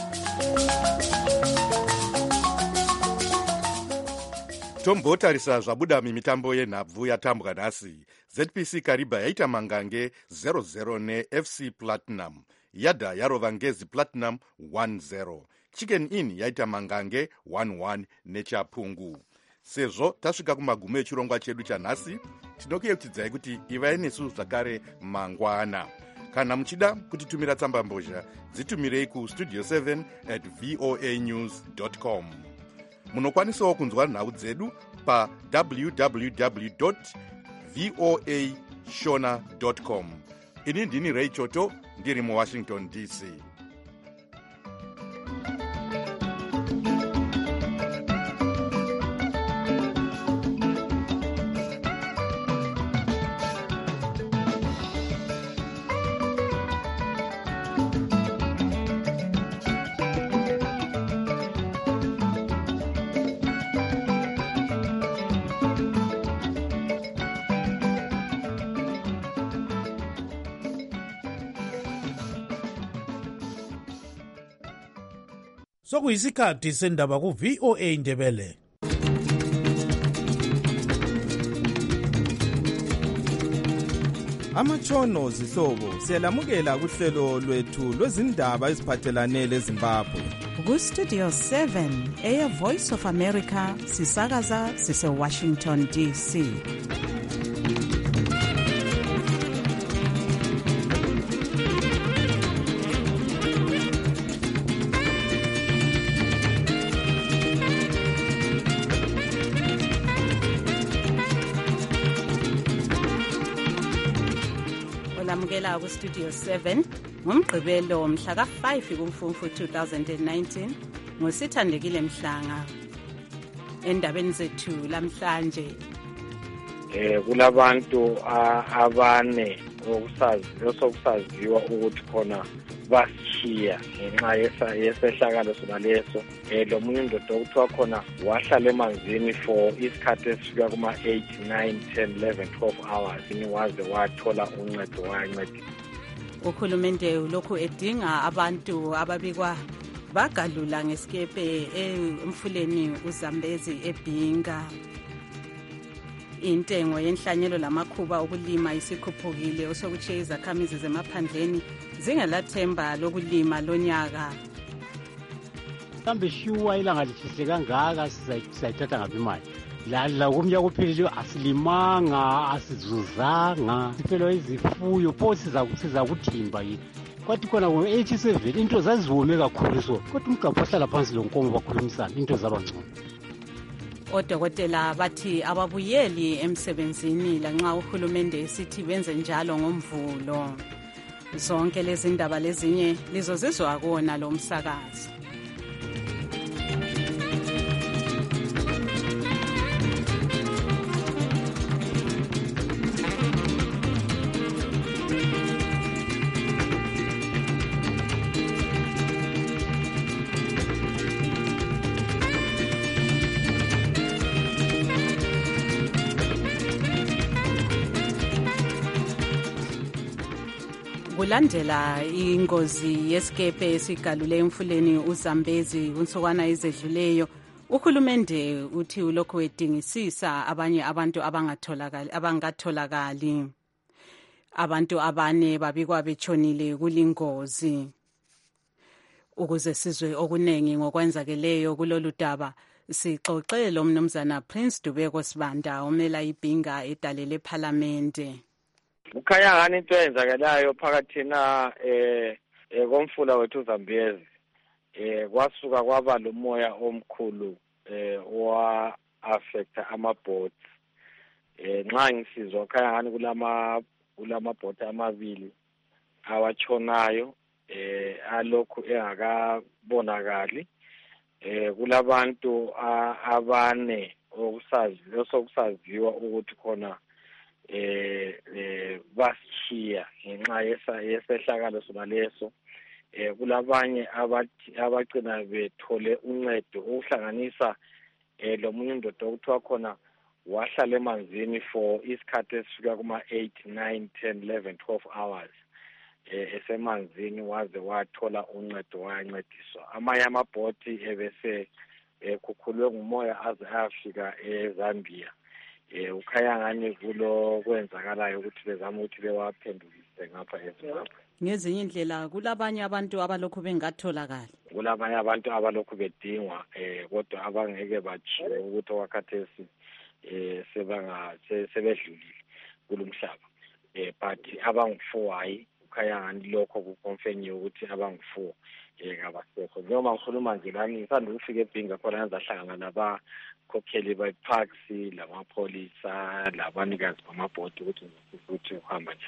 Tombotarisa zvabuda mimitambo yenhabvu yatambwa nhasi. Z P C Kariba yaita mangange zero zero neF C Platinum, Yadha yarova Ngezi Platinum one zero, Chicken Inn yaita mangange one one neChapungu. Sezvo tasvika kumagumo echirongwa chedu chanhasi, tinokuyeuchidzai kuti ivai nesu zvakare mangwana. Kana muchida kutitumira tsamba mbozha, dzitumirei ku studio seven at voa news dot com. Munokwanisawo kunzwa nhau dzedu pa w w w dot voa shona dot com. Ini ndini Ray Choto, ndiri muWashington D C. sokuyisikhathi sendaba ku-V O A Ndebele. Amatshono zihlobo siyalamukela kuhlelo lwethu lwezindaba eziphathelane leZimbabwe. Ku-Studio seven eya Voice of America sisakaza sise-Washington D C. Olamukela ku-Studio seven ngomgqibelo mhla ka five kuMfumfu two thousand nineteen ngosithandekile Mhlanga. Endabeni zethu lamhlanje eh kulabantu abane okusazi osokusaziwa ukuthi khona bashiya ngenxa yesehlakalo sona leso. Eh lo munye indoda okuthiwa khona wahlala emanzini for isikhathi esifika kuma eight nine ten eleven twelve hours waze wathola uncedo wancedisa. Uhulumende ulokhu edinga abantu ababikwa bagalula ngesikepe emfuleni uZambezi eBhinga. Intengo yenhlanyelo lamakhuba okulima isikhuphukile osokuthi izakhamizi zemaphandleni zingelathemba lokulima lonyaka. Kambe shuwa ilanga lishise kangaka sizayithatha ngabe imali. La la kumnya kuphilile asilimanga asizuzanga siphelo izifuyo pho siza siza kuthimba yini. Kwathi khona ngo eighty seven into zaziwome kakhulu so kodwa umgaqo ohlala phansi lo nkomo bakhulumisana into zaba ngcono. Odokotela bathi ababuyeli emsebenzini lanxa uhulumende esithi benze njalo ngomvulo. Zonke lezi ndaba lezinye lizozizwa kuona lo msakazi. Kulandela ingozi yesikepe esigalule emfuleni uZambezi unsukwana ezedluleyo, uhulumende uthi ulokhu edingisisa abanye abantu abangatholakali abangatholakali. Abantu abane babikwa betshonile kulingozi. Ukuze sizwe okunengi ngokwenzakeleyo kulolu daba, sixoxe lo mnumzana Prince Dubeko Sibanda omela iBhinga edalele eParliamente. Ukhanya ngani into eyenzakalayo phakathi na eh komfula wethu uZambezi eh kwasuka kwaba lomoya omkhulu eh wa affect ama-boats eh nxa ngisizwa ukhanya ngani kulama kulama-boat amabili awatshonayo eh alokhu engakabonakali eh kulabantu abane okusazi osokusaziwa ukuthi khona eh eh bashiya ngenxa yesehlakalo sona leso. Eh kulabanye abathi abagcina bethole uncedo ukuhlanganisa eh lo munye indoda okuthiwa khona wahlala emanzini for isikhathi esifika kuma eight nine ten eleven twelve hours eh esemanzini waze wathola uncedo wayancediswa. Amanye amabhoti ebese ekhukhulwe ngumoya aze afika eZambia. Eh ukhaya ngani kulo kwenzakalayo ukuthi bezama ukuthi bewaphendulise ngapha eZimbabwe. Ngezinye indlela kulabanye abantu abalokhu bengatholakala. Kulabanye abantu abalokhu bedingwa eh kodwa abangeke bachiwe ukuthi wakhathesi eh sebanga sebedlulile kulomhlaba. Eh but abangu-four hayi ukhaya ngani lokho kuconfirm ukuthi abangu-four eh kabasekho. Noma ngikhuluma nje lami ngisanda ukufika eBhinga khona ngizahlangana naba khokheli by-parks lamapholisa labanikazi bamabhodi ukuthi ukuthi uhamba nje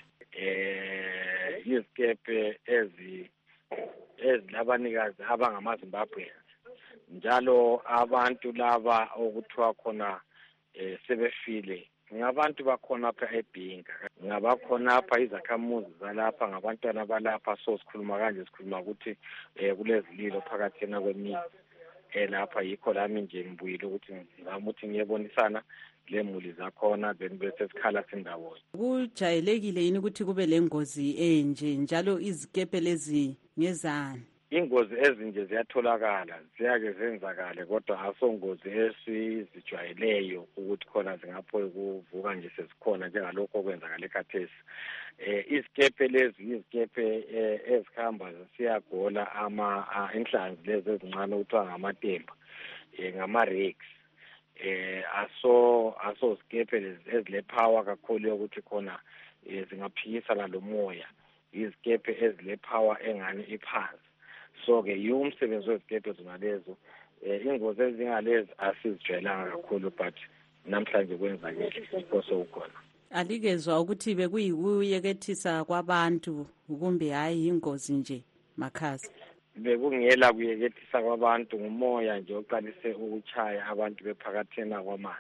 eh izikepe ezi ezilabanikazi abangamaZimbabweans njalo abantu laba okuthiwa khona eh sebefile ngabantu bakhona apha eBhinga ngabakhona apha izakhamuzi zalapha ngabantwana balapha so sikhuluma kanje sikhuluma ukuthi eh kulezililo phakathi na kwemizi elapha yikho lami nje ngibuyile ukuthi ngizama ukuthi ngiyebonisana lemuli zakhona then bese sikhala sindawonye. Kujayelekile yini ukuthi kube lengozi enje njalo izikepe lezi ngezani? ingozi ezinje ziyatholakala ziyake zenzakale kodwa asongozi esizijwayeleyo ukuthi khona zingaphoyi kuvuka nje sezikhona njengalokho okwenzakala ekhathesi. Eh izikepe lezi izikepe ezikhamba zisiyagola ama inhlanzi lezi ezincane ukuthiwa ngamatemba eh ngama-rigs. Eh aso aso zikepe lezi ezile power kakhulu yokuthi khona zingaphikisana lo moya. Izikepe ezile power engani iphansi. So ke yumsebenzi wezikepe zona lezo eh ingozi ezingalezi asizijwayelanga kakhulu but namhlanje kwenzakele sikho sokukhona. Alikezwa ukuthi bekuyikuyekethisa kwabantu kumbe hayi ingozi nje Makhasi. Bekungela kuyekethisa kwabantu ngumoya nje oqalise ukuchaya abantu bephakathena kwamanzi.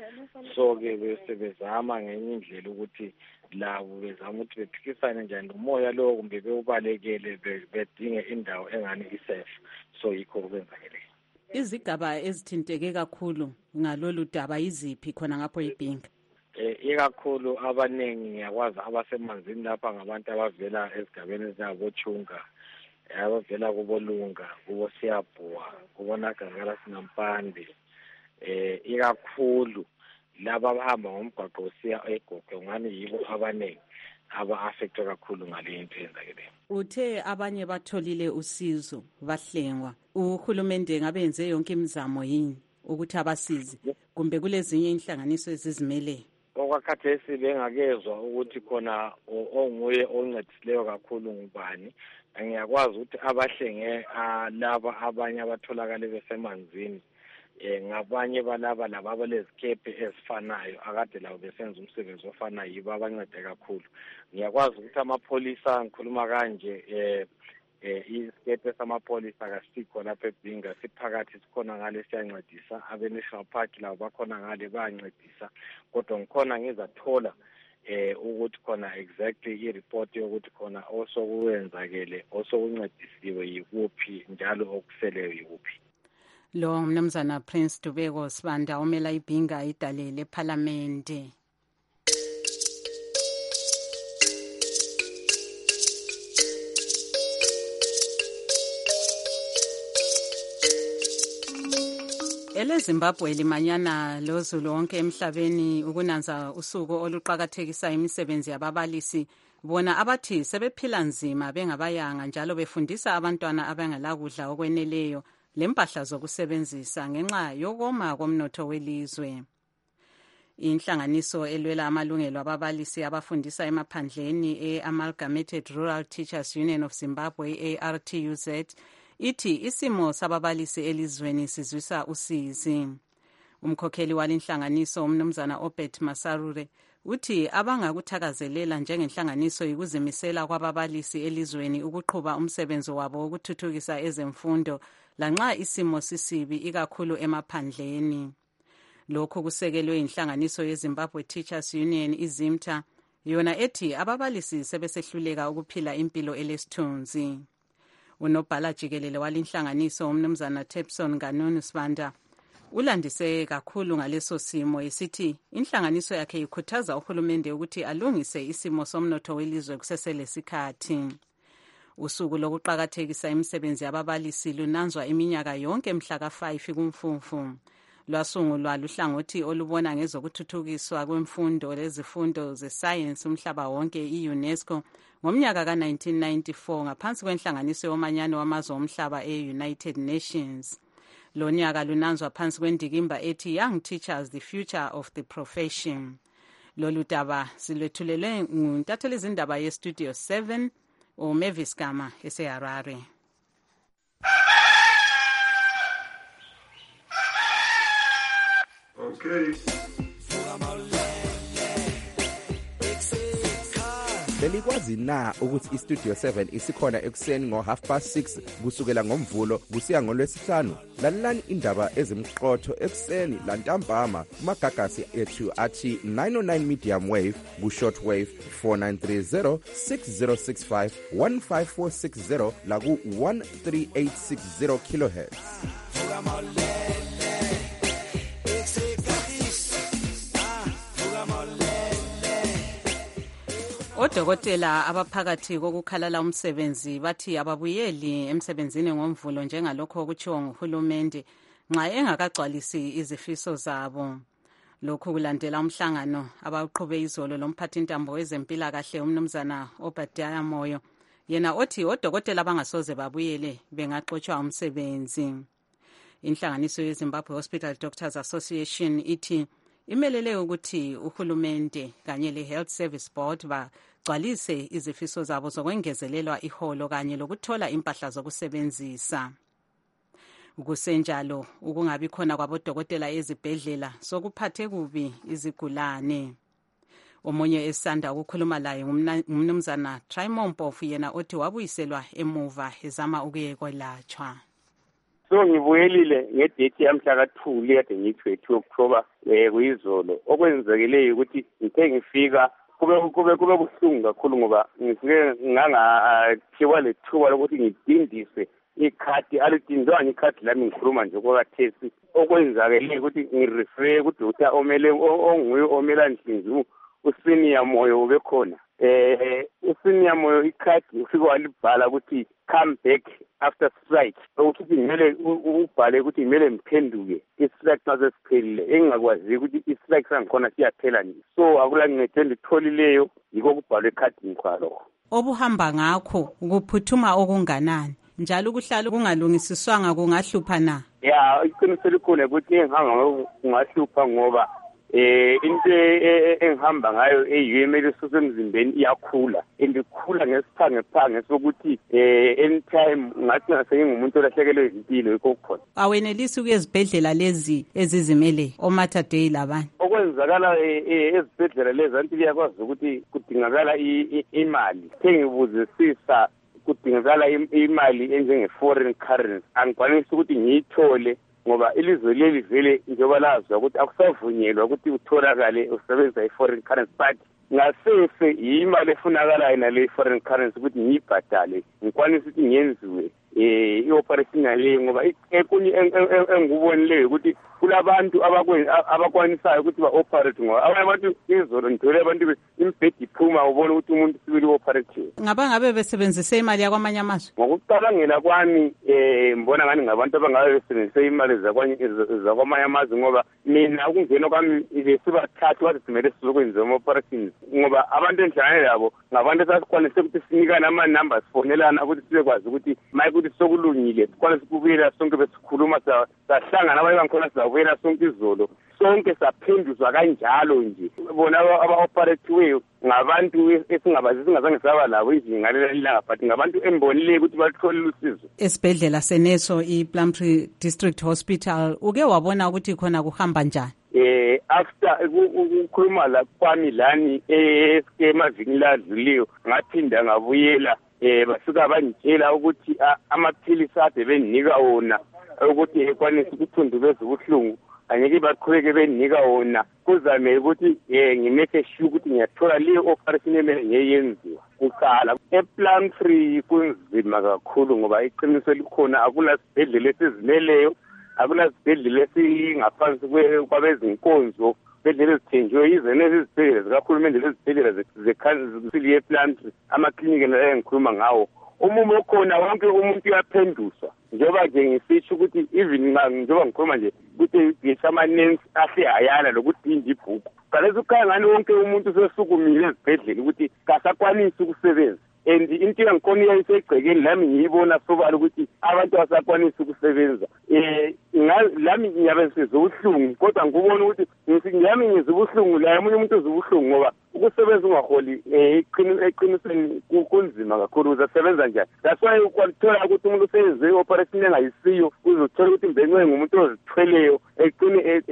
So ke besebezama ngenye indlela ukuthi labo bezama ukuthi bephikisane njani nomoya lo kumbe bewubalekele bedinge indawo engani isafe. So yikho kwenzakele. Izigaba ezithinteke kakhulu ngalolu daba iziphi khona ngapho eBhinga? Eh ikakhulu abanengi ngiyakwazi abasemanzini lapha ngabantu abavela esigabeni ezingabochunga abavela kubolunga kubo Siyabhuwa kubonakala sinampande eh ikakhulu laba abahamba ngomgwaqo siya eGogo ngani yibo abanengi aba affected kakhulu ngale into eyenzakeleyo. Uthe abanye batholile usizo bahlengwa. Uhulumende ngabe enze yonke imizamo yini ukuthi abasize kumbe kulezinye inhlanganiso ezizimele? Okwakhathesi bengakezwa ukuthi khona onguye oncedisileyo kakhulu ngubani. Ngiyakwazi ukuthi abahlenge laba abanye abatholakala besemanzini eh ngabanye balaba laba balezikepe ezifanayo akade labo besenza umsebenzi ofanayo yibo abancede kakhulu. Ngiyakwazi ukuthi amapholisa ngikhuluma kanje eh eh isikepe samapholisa kasikho lapha eBhinga siphakathi sikhona ngale siyancedisa abe-National Park labo bakhona ngale bayancedisa kodwa ngikhona ngizathola eh ukuthi khona exactly i-report yokuthi khona osokuwenzakele osokuncedisiwe yikuphi njalo okuseleyo yikuphi. Lo mnumzana Prince Dubeko Sibanda umela iBhinga idale leParliamente. Ele Zimbabwe limanyana lozulu wonke emhlabeni ukunanza usuku oluqhakathekisa imisebenzi yababalisi bona abathi sebephila nzima bengabayanga njalo befundisa abantwana abangelakudla okweneleyo lempahla zokusebenzisa ngenxa yokoma komnotho welizwe. Inhlanganiso elwela amalungelo ababalisi abafundisa emaphandleni e-Amalgamated Rural Teachers Union of Zimbabwe A R T U Z ithi isimo sababalisi elizweni sizwisa usizi. Umkhokheli walinhlanganiso umnumzana Obert Masarure uthi abangakuthakazelela njengenhlanganiso ikuzimisela kwababalisi elizweni ukuqhuba umsebenzi wabo wokuthuthukisa ezemfundo lanxa isimo sisibi ikakhulu emaphandleni. Lokhu kusekelwe inhlanganiso yeZimbabwe Teachers Union izimta yona ethi ababalisi sebesehluleka ukuphila impilo elesithunzi. Unobhala jikelele walinhlanganiso umnumzana Tepson Ganunu Sibanda ulandise kakhulu ngaleso simo esithi inhlanganiso yakhe ikhuthaza uhulumende ukuthi alungise isimo somnotho welizwe kuseselesikhathi. Usuku lokuqhakathekisa imisebenzi yababalisi lunanzwa iminyaka yonke mhla ka five kuMfumfu. Lwasungulwa luhlangothi olubona ngezokuthuthukiswa kwemfundo lezifundo zesayensi umhlaba wonke i-UNESCO ngomnyaka ka nineteen ninety-four ngaphansi kwenhlanganiso yomanyano wamazwe omhlaba e-United Nations. Lo nyaka lunanzwa phansi kwendikimba ethi Young Teachers, the Future of the Profession. Lolu daba silwethulelwe nguntatheli izindaba ye-Studio seven uMavis Gama eseHarare. Okay. Belikwazi na ukuthi iStudio seven isikhona ekuseni ngo half past six kusukela ngomvulo kusiya ngolwesihlanu? Lalelani indaba ezimqotho ekuseni lantambama kumagagasi ethu athi nine oh nine medium wave ku short wave four nine three zero six zero six five one five four six zero la ku one three eight six zero kilohertz. Odokotela abaphakathi kokukhalala umsebenzi bathi ababuyeli emsebenzini ngomvulo njengalokho okutshiwo nguhulumende nxa engakagcwalisi izifiso zabo. Lokhu kulandela umhlangano abawuqhube izolo lomphathintambo wezempilakahle umnumzana Obadiah Moyo, yena othi odokotela abangasoze babuyele bengaxotshwa umsebenzi. Inhlanganiso yeZimbabwe Hospital Doctors Association ithi imelele ukuthi uhulumende kanye le-Health Service Board bagcwalise izifiso zabo zokwengezelelwa iholo kanye lokuthola impahla zokusebenzisa. Kusenjalo ukungabi khona kwabodokotela ezibhedlela sokuphathe kubi izigulane. Omunye esanda ukukhuluma laye ngumnumzana Trimompofu, yena othi wabuyiselwa emuva ezama ukuyekwelatshwa. So ngibuyelile ngedate yamhla ka-two kade ngithiwe two October eh kuyizolo. Okwenzekeleyo ukuthi ngithe ngifika kube kube kube kuhlungu kakhulu ngoba ngifike ngangathiwa lethuba lokuthi ngidindise ikhadi alidindwanga ikhadi lami ngikhuluma nje kwakathesi. Okwenzakeleyo ukuthi ngirefer kudoctor omele onguye omela Nhlinzu usenior Moyo ube khona. Eh usenior Moyo ikhadi ufike walibhala ukuthi come back after strike. Ukuthi ngimele ubhale ukuthi ngimele ngiphenduke istrike mase siphelile. Engakwazi ukuthi istrike sangikhona siyaphela nje. So akulancede nditholileyo yiko kubhalwe ekhadini kwalo. Obuhamba ngakho ukuphuthuma okunganani njalo ukuhlala kungalungisiswanga kungahlupha na? Ya iqiniso likhona ukuthi engihamba kungahlupha ngoba eh into engihamba ngayo eyimele isuse emzimbeni iyakhula endikhula ngesiphange phange sokuthi eh anytime ngathi ngasengumuntu olahlekelwe impilo yikho khona. Awenelisi ukuyezibhedlela lezi ezizimele oMater Day labanye. Okwenzakala ezibhedlela lezi anti liyakwazi ukuthi kudingakala imali. Sengibuzisisa kudingakala imali enjenge foreign currency angikwanisi ukuthi ngiyithole ngoba ilizwe leli vele njengoba lazwa ukuthi akusavunyelwa ukuthi utholakale usebenzisa i-foreign currency but ngasese imali efunakalayo nale foreign currency ukuthi ngiyibhadale ngikwanisa ukuthi ngenziwe eh i-operation yale ngoba ekunye engubonileyo ukuthi kulabantu abakwanisayo ukuthi ba-operate ngoba abanye abantu izolo ngithole abantu imbhedi iphuma ubona ukuthi umuntu sibili u-operate. Ngaba ngabe besebenzise imali yakwamanye amazwe? Ngokucabangela kwami eh mbona ngani ngabantu abangabe besebenzise imali zakwamanye amazwe ngoba mina ukungena kwami besibathathu wathi simele sizokwenza ama-operations ngoba abantu enhlangane labo ngabantu esasikwanise ukuthi sinikane ama-numbers fonelana ukuthi sibekwazi ukuthi maye ukuthi sokulungile sikwanise ukubuyela sonke besikhuluma sahlangana abanye bangikhona sizabuyela sonke izolo sonke saphenduswa kanjalo nje. Bona aba-operatiweyo ngabantu esingabazi singazange saba labo izinga lelanga but ngabantu embonileyo ukuthi batholile usizo. Esibhedlela seneso iPlumtree District Hospital uke wabona ukuthi khona kuhamba njani? Eh after ukukhuluma la kwami lani emavini ladluliyo ngaphinda ngabuyela eh basuka bangitshela ukuthi amaphilisi ade benginika wona ukuthi ekwanisa ukuthundubeza ubuhlungu angeke baqhubeke benika wona kuzame ukuthi eh ngimeke sure ukuthi ngiyathola le operation emele ngiyenziwa kuqala. ePlumtree kunzima kakhulu ngoba iqiniso likhona akula sibhedlela esizimeleyo akula sibhedlela esingaphansi kwabezinkonzo sibhedlela ezithenjiwe yize nezibhedlela zikahulumende lezibhedlela zekhansili yePlumtree amakliniki la engikhuluma ngawo umumo okhona wonke umuntu uyaphenduswa njengoba nje ngisitsho ukuthi even njengoba ngikhuluma nje ukuthi ngisama-nurse asehayana lokudinda ibhuku kalezi ukhaya ngani wonke umuntu sesukumile ezibhedlela ukuthi kasakwanisi ukusebenza and into yangikhona iyayisegcekeni lami ngiyibona sobala ukuthi abantu asakwanisi ukusebenza eh lami ngiyabe ngiziza ubuhlungu kodwa ngikubona ukuthi ngiyami ngiziza ubuhlungu la umunye umuntu uziza ubuhlungu ngoba ukusebenza ungaholi eqinisweni kunzima kakhulu uzasebenza njani. That's why ukwalithola ukuthi umuntu useyenze i-operation engayisiyo uzothola ukuthi mbenwe ngumuntu ozithweleyo eqine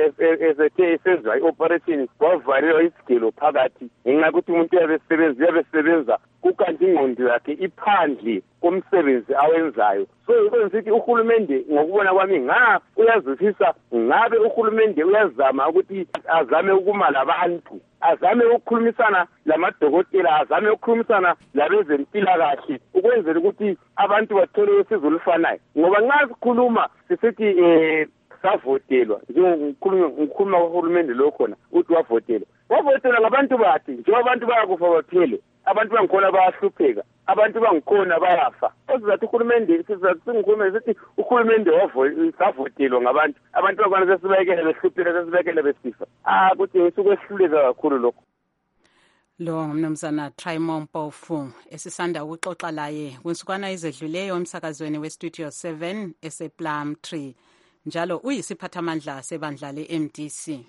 esethe esenza i-operation wavalelwa isigelo phakathi ngenxa yokuthi umuntu uyabesebenza uyabesebenza kukanti ingqondo yakhe iphandle komsebenzi awenzayo. So ikwenzithi uhulumende ngokubona kwami nga uyazwisisa ngabe uhulumende uyazama ukuthi azame ukumala abantu azame ukukhulumisana lamadokotela azame ukukhulumisana labezempilakahle ukwenzela ukuthi abantu bathole usizo olufanayo ngoba nxa sikhuluma sisithi eh savotelwa njengokukhuluma ngikhuluma kohulumende lo khona uthi wavotelwa wavotelwa ngabantu bathi njengoba abantu bayakufa baphele abantu bangikhona bayahlupheka, abantu bangikhona bayafa. Osizathu uhulumende sizathu singikhulumela sithi uhulumende wavotelwa ngabantu, abantu bakwana sesibekele behlupheka sesibekele besifa. Ah kuthi ngisukehluleka kakhulu lokho. Lo ngumnumzana Trimon Mpofu esisanda ukuxoxa laye kwinsukwana ezedluleyo emsakazweni westudio seven esePlum Tree, njalo uyisiphathamandla sebandla le-M D C.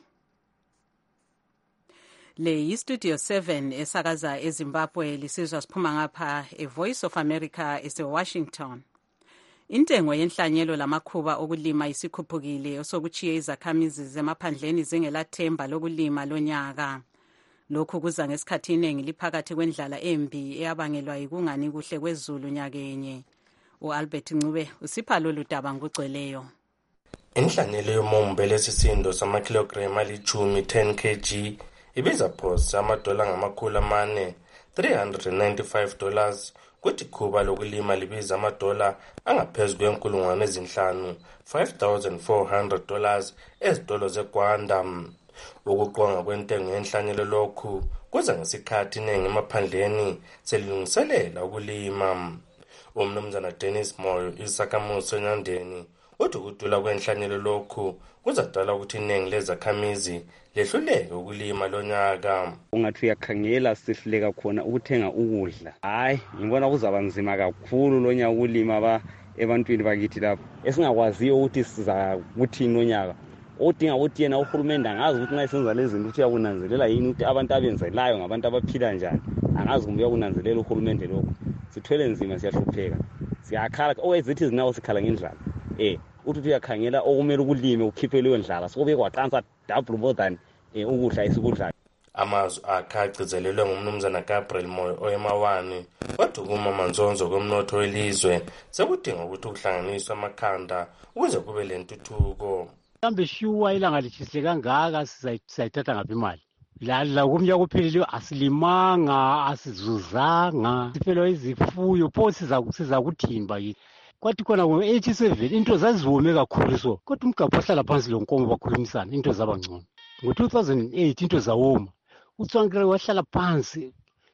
Le yistudio seven esakaza eZimbabwe, lisizwa siphuma ngapha eVoice of America eseWashington. Intengo yenhlanyelo lamakhuba okulima isikhuphukile osokuchiye izakhamizi zemaphandleni zingelathemba lokulima lonyaka. Lokhu kuza ngesikhathi iningi liphakathi kwendlala embi eyabangelwa yikungani kuhle kwezulu nyakenye. U-Albert Ncube usipha lolu daba ngokugcweleyo. Inhlanyelo yomombe lesisindo samakilogremu alichumi ten kilograms ibiza phose amadola ngamakhulu amane three hundred ninety-five dollars, kuthi khuba lokulima libiza amadola angaphezu kwenkulungwane ezinhlanu five thousand four hundred dollars ezitolo zeGwanda. Ukuqonga kwentengo yenhlanyelo lokhu kuza ngesikhathi iningi emaphandleni selilungiselela ukulima. Umnumzana Dennis Moyo isakhamuzi eNyandeni uthi ukudula kwenhlanyelo lokhu kuzadala ukuthi iningi lezakhamizi lehluleke ukulima lonyaka. Ungathi uyakhangela sihluleka khona ukuthenga ukudla. Hayi, ngibona kuzaba nzima kakhulu lonyaka ukulima ba ebantwini bakithi lapho. Esingakwaziyo ukuthi siza kuthini lonyaka. Odinga ukuthi yena uhulumende angazi ukuthi nxa isenza lezi zinto ukuthi uyakunanzelela yini ukuthi abantu abenzelayo ngabantu abaphila njani. Angazi kumbe uyakunanzelela uhulumende lokho. Sithwele nzima siyahlupheka. Siyakhala owezithi zinawo sikhala ngendlala. Eh, uthi uyakhangela okumele ukulime ukhiphe leyo ndlala sobe kwaqansa double more than eh ukudla isikudla. Amazwi akhacizelelwe ngumnumzana Gabriel Moyo oyemawani wadukuma manzonzo komnotho welizwe sekudinga ukuthi uhlanganiswe amakhanda ukuze kube lentuthuko. Kambe shuwa ilanga lithisihle kangaka sizayithatha ngaphi imali? La la kumnya kuphelile asilimanga asizuzanga siphelo izifuyo pho siza siza kuthimba yini. Kwathi khona ngo-eighty-seven into zaziwome kakhulu so kodwa umgabho ohlala phansi lo nkomo bakhulumisana into zaba ngcono. Ngo-two thousand eight into zawoma uTswankere wahlala phansi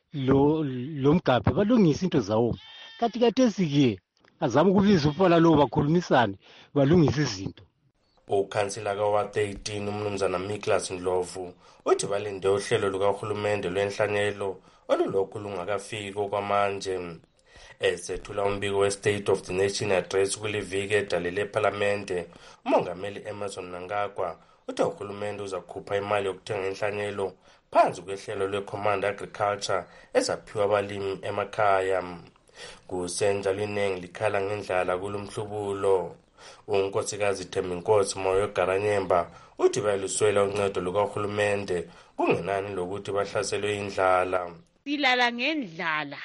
lo lo mgabho balungisa into zawoma. Kathi kathesi-ke azama ukubiza ufola lo bakhulumisane balungisa izinto. Ukhansila ka-Ward thirteen umnumzana Miklas Ndlovu uthi balinde uhlelo lukahulumende lwenhlanyelo olulokhu lungakafiki okwamanje. Esethula umbiko we-State of the Nation address kuliviki edalele eParlamente, umongameli Emerson Mnangagwa uthi uhulumende uzakhupha imali yokuthenga inhlanyelo phansi kwehlelo lwe-Command Agriculture ezaphiwa abalimi emakhaya. Kusenjalo iningi likhala ngendlala kulumhlubulo. Unkosikazi Thembinkosi Moyo Garanyemba uthi bayeluswela uncedo lukahulumende kungenani lokuthi bahlaselwe indlala. Silala ngendlala,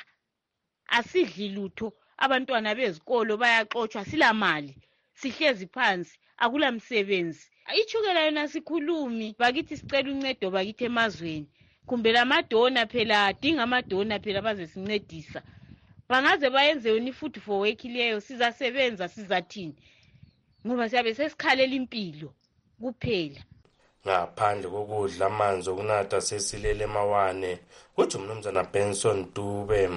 asidli lutho, abantwana bezikolo bayaxoshwa silamali, sihlezi phansi, akula msebenzi. Ichukela yona sikhulumi, bakithi sicela uncedo bakithi emazweni. Kumbe lamadona phela adinga amadona phela baze sincedisa. Bangaze bayenze yona ifood for work leyo sizasebenza sizathini. Ngoba siyabe sesikhalela impilo kuphela. Ngaphandle kokudla amanzi okunatha sesilele emawane kuthi umnumzana Benson Dube.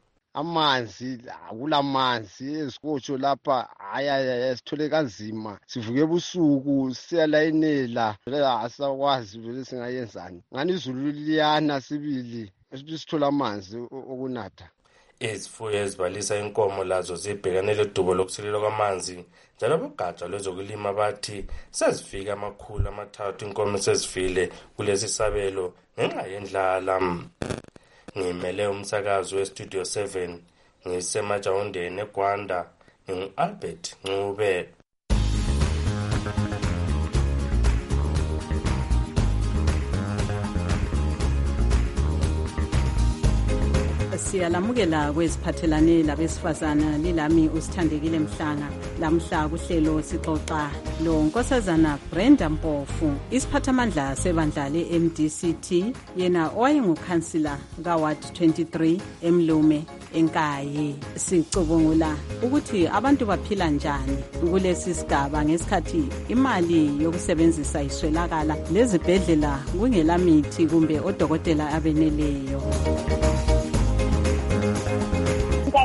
Amanzi akulamanzi ezikotsho lapha haya sithole kanzima sivuke ebusuku siyalayinela asakwazi vele singayenzani ngani izulu liyana sibili esithi sithola amanzi okunatha. Izifuyo ezibalisa inkomo lazo zibhekane ledubo lokusilela kwamanzi njalo abogatsha lwezokulima bathi sezifika amakhulu amathathu inkomo sezifile kulesi sabelo ngenxa yendlala. Ngimele umsakazo westudio seven ngisemajawundeni eGwanda ngingu-Albert Ncube. Siyalamukela kweziphathelane labesifazana lilami usithandekile Mhlanga. Lamhla kuhlelo sixoxa lo nkosazana Brenda Mpofu, isiphathamandla sebandla le-M D C T, yena owayengukhansila ka-Ward twenty-three eMlume eNkayi. Sicubungula ukuthi abantu baphila njani kulesi sigaba ngesikhathi imali yokusebenzisa iswelakala lezibhedlela kungela mithi kumbe odokotela abeneleyo.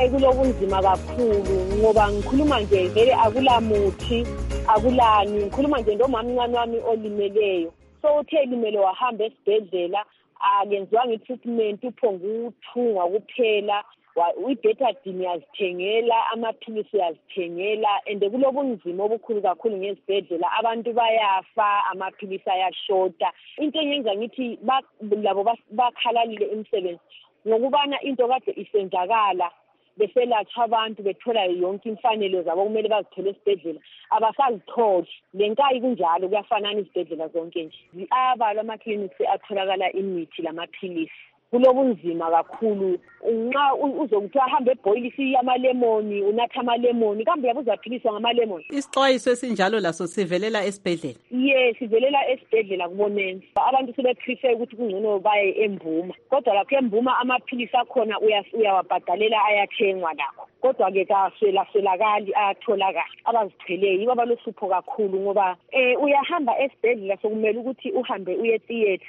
hayi kulobunzima kakhulu ngoba ngikhuluma nje vele akulamuthi akulani ngikhuluma nje ndomama mncane wami olimeleyo so uthe elimele wahamba esibhedlela akenziwanga i-treatment uphonga ukuthungwa kuphela i-betadine yazithengela amaphilisi yazithengela and kulobunzima obukhulu kakhulu ngezibhedlela abantu bayafa amaphilisi ayashota into enyenza ngithi labo bakhalalile imisebenzi ngokubana into kade isenzakala beselatha abantu bethola yonke imfanelo zabo kumele bazithole esibhedlela abasazitholi lenkayi kunjalo kuyafanana izibhedlela zonke nje abalwa ama-clinics atholakala imithi lamaphilisi kulobunzima kakhulu nxa uzokuthi ahambe ebhoyilisi amalemoni unatha amalemoni kambe uyabe uzaphiliswa ngamalemoni isixwayiso esinjalo laso sivelela esibhedlela ye sivelela esibhedlela kubonensi abantu sebeprefer ukuthi kungcono baye embuma kodwa lapho embuma amaphilisi akhona uyawabhadalela ayathengwa lakho kodwa-ke kaswela-swelakali ayatholakala abazithweleyo yibo abalohlupho kakhulu ngoba um uyahamba esibhedlela sokumele ukuthi uhambe uye theatre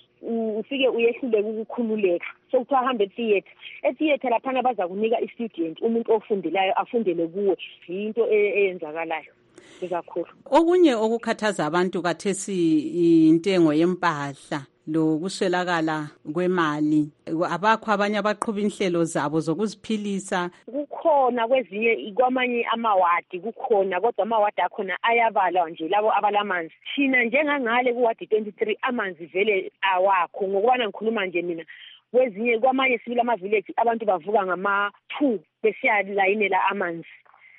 ufike uyehluleka ukukhululeka sokuthiwa ahambe etheatre etheatre laphana baza kunika i-student umuntu ofundelayo afundele kuwe yinto eyenzakalayo kakhulu. Okunye okukhathaza abantu kathesi intengo yempahla lokuswelakala kwemali abakho abanye abaqhuba inhlelo zabo zokuziphilisa kukhona kwezinye kwamanye amawadi kukhona kodwa amawadi akhona ayabalwa nje labo abalamanzi thina njengangale kuwadi twenty-three amanzi vele awakho ngokubana ngikhuluma nje mina kwezinye kwamanye sibili ama-village abantu bavuka ngama-two besiyalayinela amanzi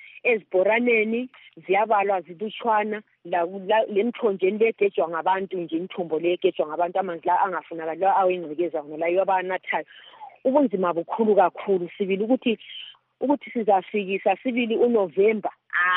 ezibhoraneni ziyabalwa zilutshwana lemthonjeni legejwa ngabantu nje imithombo legejwa ngabantu amanzi la angafunakali la awengcekeza wona la yabanathayo ubunzima bukhulu kakhulu sibili ukuthi ukuthi sizafikisa sibili uNovember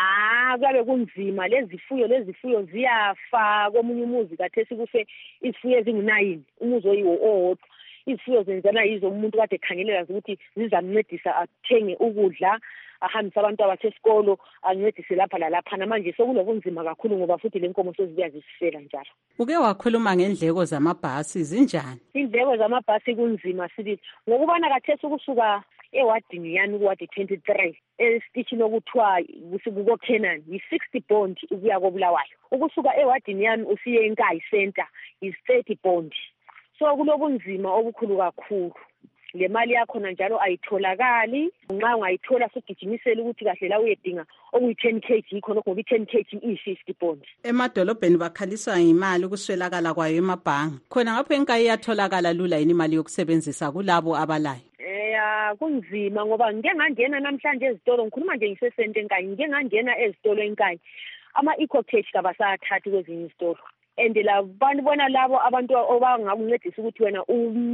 ah kuyabe kunzima lezifuyo lezifuyo ziyafa komunye umuzi kathesi kufe izifuyo ezingu-nine umuzi oyiwo owodwa izifuyo zenzana yizo umuntu kade ekhangelela ukuthi zizamncedisa athenge ukudla ahambise abantu abasesikolo ancedise lapha lalaphana manje sokulobunzima kakhulu ngoba futhi le nkomo sezibuya zisifela njalo. Uke wakhuluma ngendleko zamabhasi zinjani? Indleko zamabhasi kunzima sibili ngokubana kathesi ukusuka ewadini yani kuwadi twenty-three esitishini okuthiwa kusukuko Kenan yi-sixty bond ukuya koBulawayo ukusuka ewadini yani usiye eNkayi Center yi-thirty bond so kulobunzima obukhulu kakhulu. Le mali yakhona njalo ayitholakali nxa ungayithola sogijimisela ukuthi kahle la uyedinga okuyi-ten kg khona ngoba i-ten kg iyi-fifty bond. Emadolobheni bakhaliswa imali ukuswelakala kwayo emabhangi khona ngapho eNkayi iyatholakala lula yini imali yokusebenzisa kulabo abalayo? Eh kunzima ngoba ngike ngangena namhlanje ezitolo ngikhuluma nje ngisesente eNkayi ngike ngangena ezitolo eNkayi ama-eco-cash kabasathathi kwezinye izitolo and la bantu bona labo abantu abangakuncedisa ukuthi wena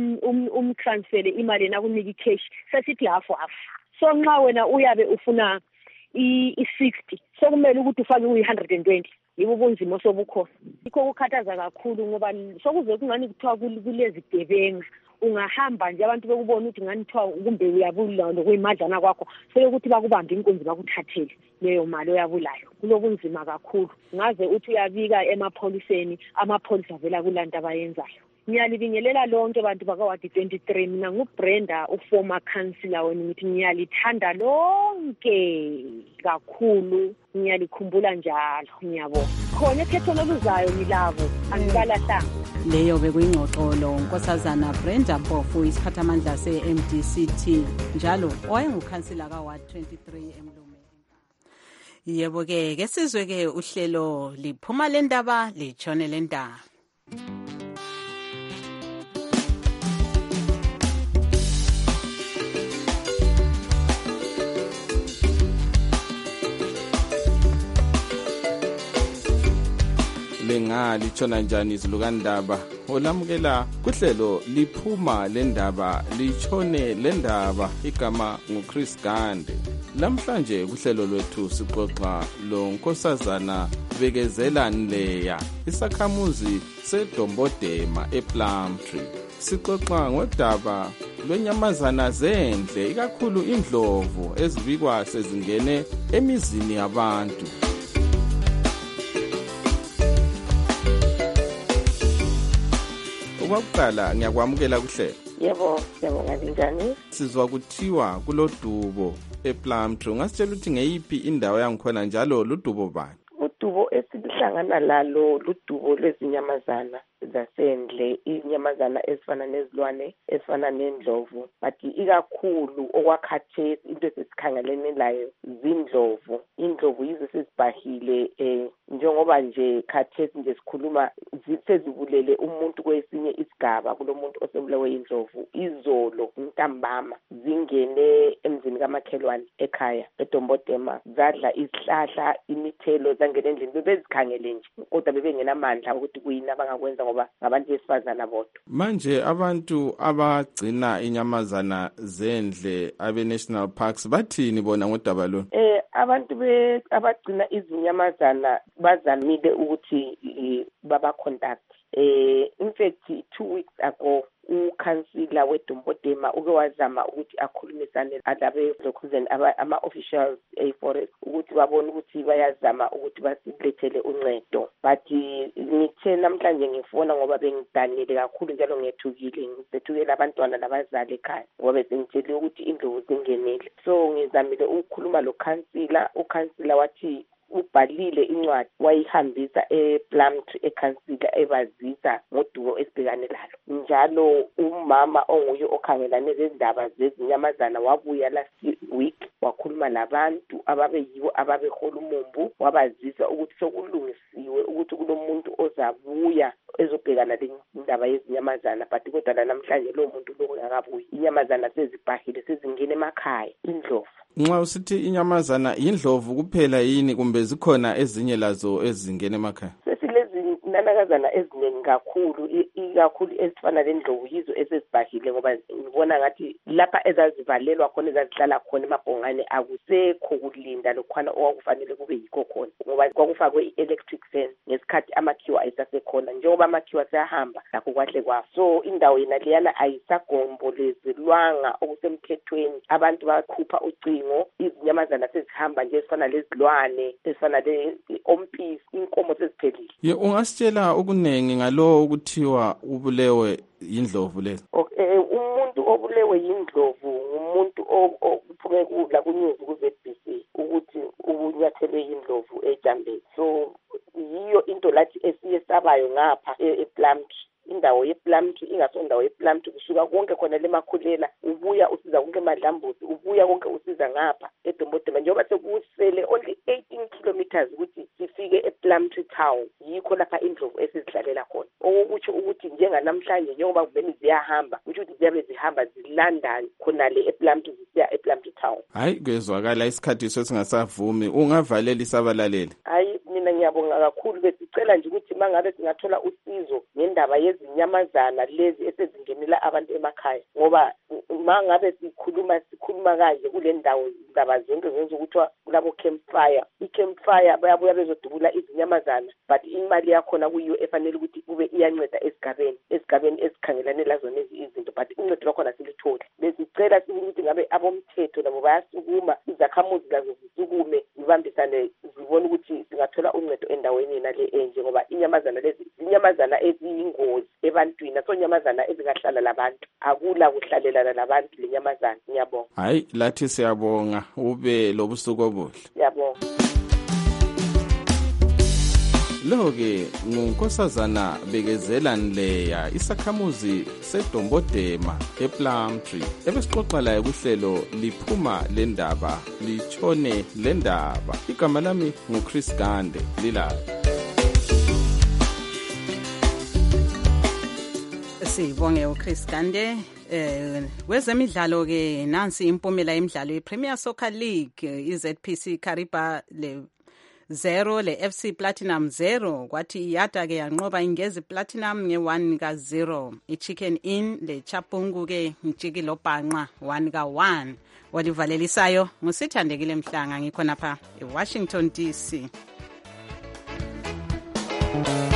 umtransfere imali nakunika i-cash sesithi half half so nxa wena uyabe ufuna i-sixty sokumele ukuthi ufake uyi-one hundred and twenty yibo ubunzima obukhona yikho kukhathaza kakhulu ngoba sokuze kungani kuthiwa kulezi gebenga ungahamba nje abantu bekubona ukuthi ngani kuthiwa kumbe uyabula nokuyimadlana kwakho sekuthi bakubambe inkunzi bakuthathele leyo mali oyabulayo kulobunzima kakhulu ngaze uthi uyabika emapholiseni amapholisa avela kulanda abayenzayo. Ngiyalibingelela lonke abantu bakawadi twenty-three mina nguBrenda uformer councillor wenu ngithi ngiyalithanda lonke kakhulu ngiyalikhumbula njalo ngiyabonga khona ekhetho lokuzayo ngilabo angibalahlanga. Leyo bekuyingxoxolo Nkosazana Brenda Mpofu isiphathamandla se-M D C T njalo owayengukhansila kawadi twenty-three eMlumeni. Yebo-ke ke sizwe-ke uhlelo liphuma le ndaba litshone le ndaba. lengali tshona njani izilukandaba olamukela kuhlelo liphuma lendaba litshone lendaba igama nguChris Gande. Lamhlanje kuhlelo lwethu sixoxa lo Nkosazana Bekezela Nleya isakhamuzi seDombodema ePlumtree. Sixoxa ngodaba lwenyamazana zendle ikakhulu indlovu ezibikwa sezingene emizini yabantu. Ukwakuqala ngiyakwamukela kuhlelo. Yebo, siyabonga linjani? Sizwa kuthiwa kulodubo ePlumtree. Ungasitshela ukuthi ngeyiphi indawo yangikhona njalo ludubo bani? Udubo esihlangana lalo ludubo lwezinyamazana zasendle, inyamazana ezifana nezilwane ezifana nendlovu, but ikakhulu okwakhathesi into esesikhangelene layo zindlovu. Indlovu yizo sezibhahile eh njengoba nje khathesi nje sikhuluma sezibulele umuntu kwesinye isigaba kulomuntu osebulawe indlovu. Izolo ntambama zingene emzini kamakhelwane ekhaya eDombodema, zadla isihlahla, imithelo, zangena endlini. Bebezikhangele nje kodwa bebengenamandla ukuthi kuyini abangakwenza ngoba ngabantu besifazana bodwa. Manje abantu abagcina inyamazana zendle abe national parks bathini bona ngodaba lo? Eh abantu be abagcina izinyamazana bazamile ukuthi baba contact. Eh in fact two weeks ago ukhansila weDombodema uke wazama ukuthi akhulumisane alabe lokhuzeni ama officials eForest ukuthi babone ukuthi bayazama ukuthi basilethele uncedo. But ngithe namhlanje ngifona ngoba bengidanile kakhulu njalo ngethukile, ngisethukela abantwana nabazali ekhaya ngoba besengitshela ukuthi indlovu zingenile. So ngizamile ukukhuluma lo khansila, ukhansila wathi ubhalile incwadi wayihambisa ePlumtree ekhansila ebazisa ngodubo esibhekane lalo. Njalo umama onguye okhangelane lezindaba zezinyamazana wabuya last week wakhuluma labantu ababeyibo ababehola umumbu, wabazisa ukuthi sokulungisiwe ukuthi kulomuntu ozabuya ezobhekana lendaba yezinyamazana. But kodwa namhlanje lo muntu lo ngakabuyi. Inyamazana sezibhahile sezingene emakhaya, indlovu. Nxa usithi inyamazana indlovu kuphela yini kumbe zikhona ezinye lazo ezingena emakhaya? Sesilezi nanakazana eziningi kakhulu, ikakhulu ezifana lendlovu yizo esezibhahile ngoba ngibona ngathi lapha ezazivalelwa khona ezazihlala khona emabhongane akusekho kulinda lokhwana okwakufanele kube yikho khona ngoba kwakufakwe i-electric fence ngesikhathi amakhiwa ayisasekhona. Njengoba amakhiwa sayahamba lakho kwahle kwafa, so indawo yena leyana ayisagombolezelwanga okusemthethweni. Abantu bakhupha ucingo, izinyamazana sezihamba nje ezifana lezilwane ezifana le-ompisi, inkomo seziphelile. Ye ungasitshela okunengi ngalo ukuthiwa ubulewe yindlovu lezo? Okay, umuntu obulewe yindlovu umuntu ophume kudla kunyuzi ku-Z B C ukuthi ubunyathelwe yindlovu eJambeni. So yiyo into lathi esiye sabayo ngapha ePlumtree. Indawo yePlumtree ingasondawo yePlumtree kusuka konke khona lemakhulela ubuya usiza konke emadlambuzi, ubuya konke usiza ngapha eDombodema njengoba sekusele only eighteen kilometers ukuthi sifike ePlumtree town. Yikho lapha indlovu esizihlalela khona. Okuthi ukuthi njenganamhlanje njengoba kuveni ziyahamba ukuthi ziyabe zihamba zilanda khona le ePlumtree zisiya ePlumtree town. Hayi kezwakala isikhathi sesingasavumi, ungavalela isabalaleli. Hayi mina ngiyabonga kakhulu, besicela nje ukuthi mangabe singathola usizo ngendaba yezinyamazana lezi esezingenela abantu emakhaya ngoba mangabe sikhuluma sikhuluma kanje kule ndawo indaba zonke zenza ukuthi kulabo campfire icampfire bayabuya bezodubula izinyamazana, but imali yakhona kuyiyo efanele ukuthi kube iyanceda esigabeni esigabeni esikhangelane lazo lezi izinto, but uncedo lwakhona silitholi. Besicela ukuthi ngabe abomthetho nabo bayasukuma, izakhamuzi lazo zisukume zibambisane zibone ukuthi singathola uncedo endaweni nale enje ngoba inyamazana lezi inyamazana eziyingozi ebantwini, nasonyamazana ezingahlala labantu, akula kuhlalelana labantu lenyamazana. Ngiyabonga. Hayi lathi siyabonga, ube lobusuku obuhle. Ngiyabonga. Lo-ke ngunkosazana Bekezela Nleya, isakhamuzi seDombodema ePlumtree, ebesixoxa laye kuhlelo liphuma le ndaba litshone le ndaba. Igama lami nguChris Gande, lilayo. Sibonge uChris Gande. Eh wezemidlalo ke nansi impumela yemidlalo yePremier Soccer League, iZ P C Kariba le zero le F C Platinum zero, kwathi yada ke yanqoba ingezi Platinum nge one ka zero. iChicken Inn le Chapungu ke ngijiki lobhanqa one ka one. Walivalelisayo ngusithandekile Mhlanga, ngikhona pha eWashington D C.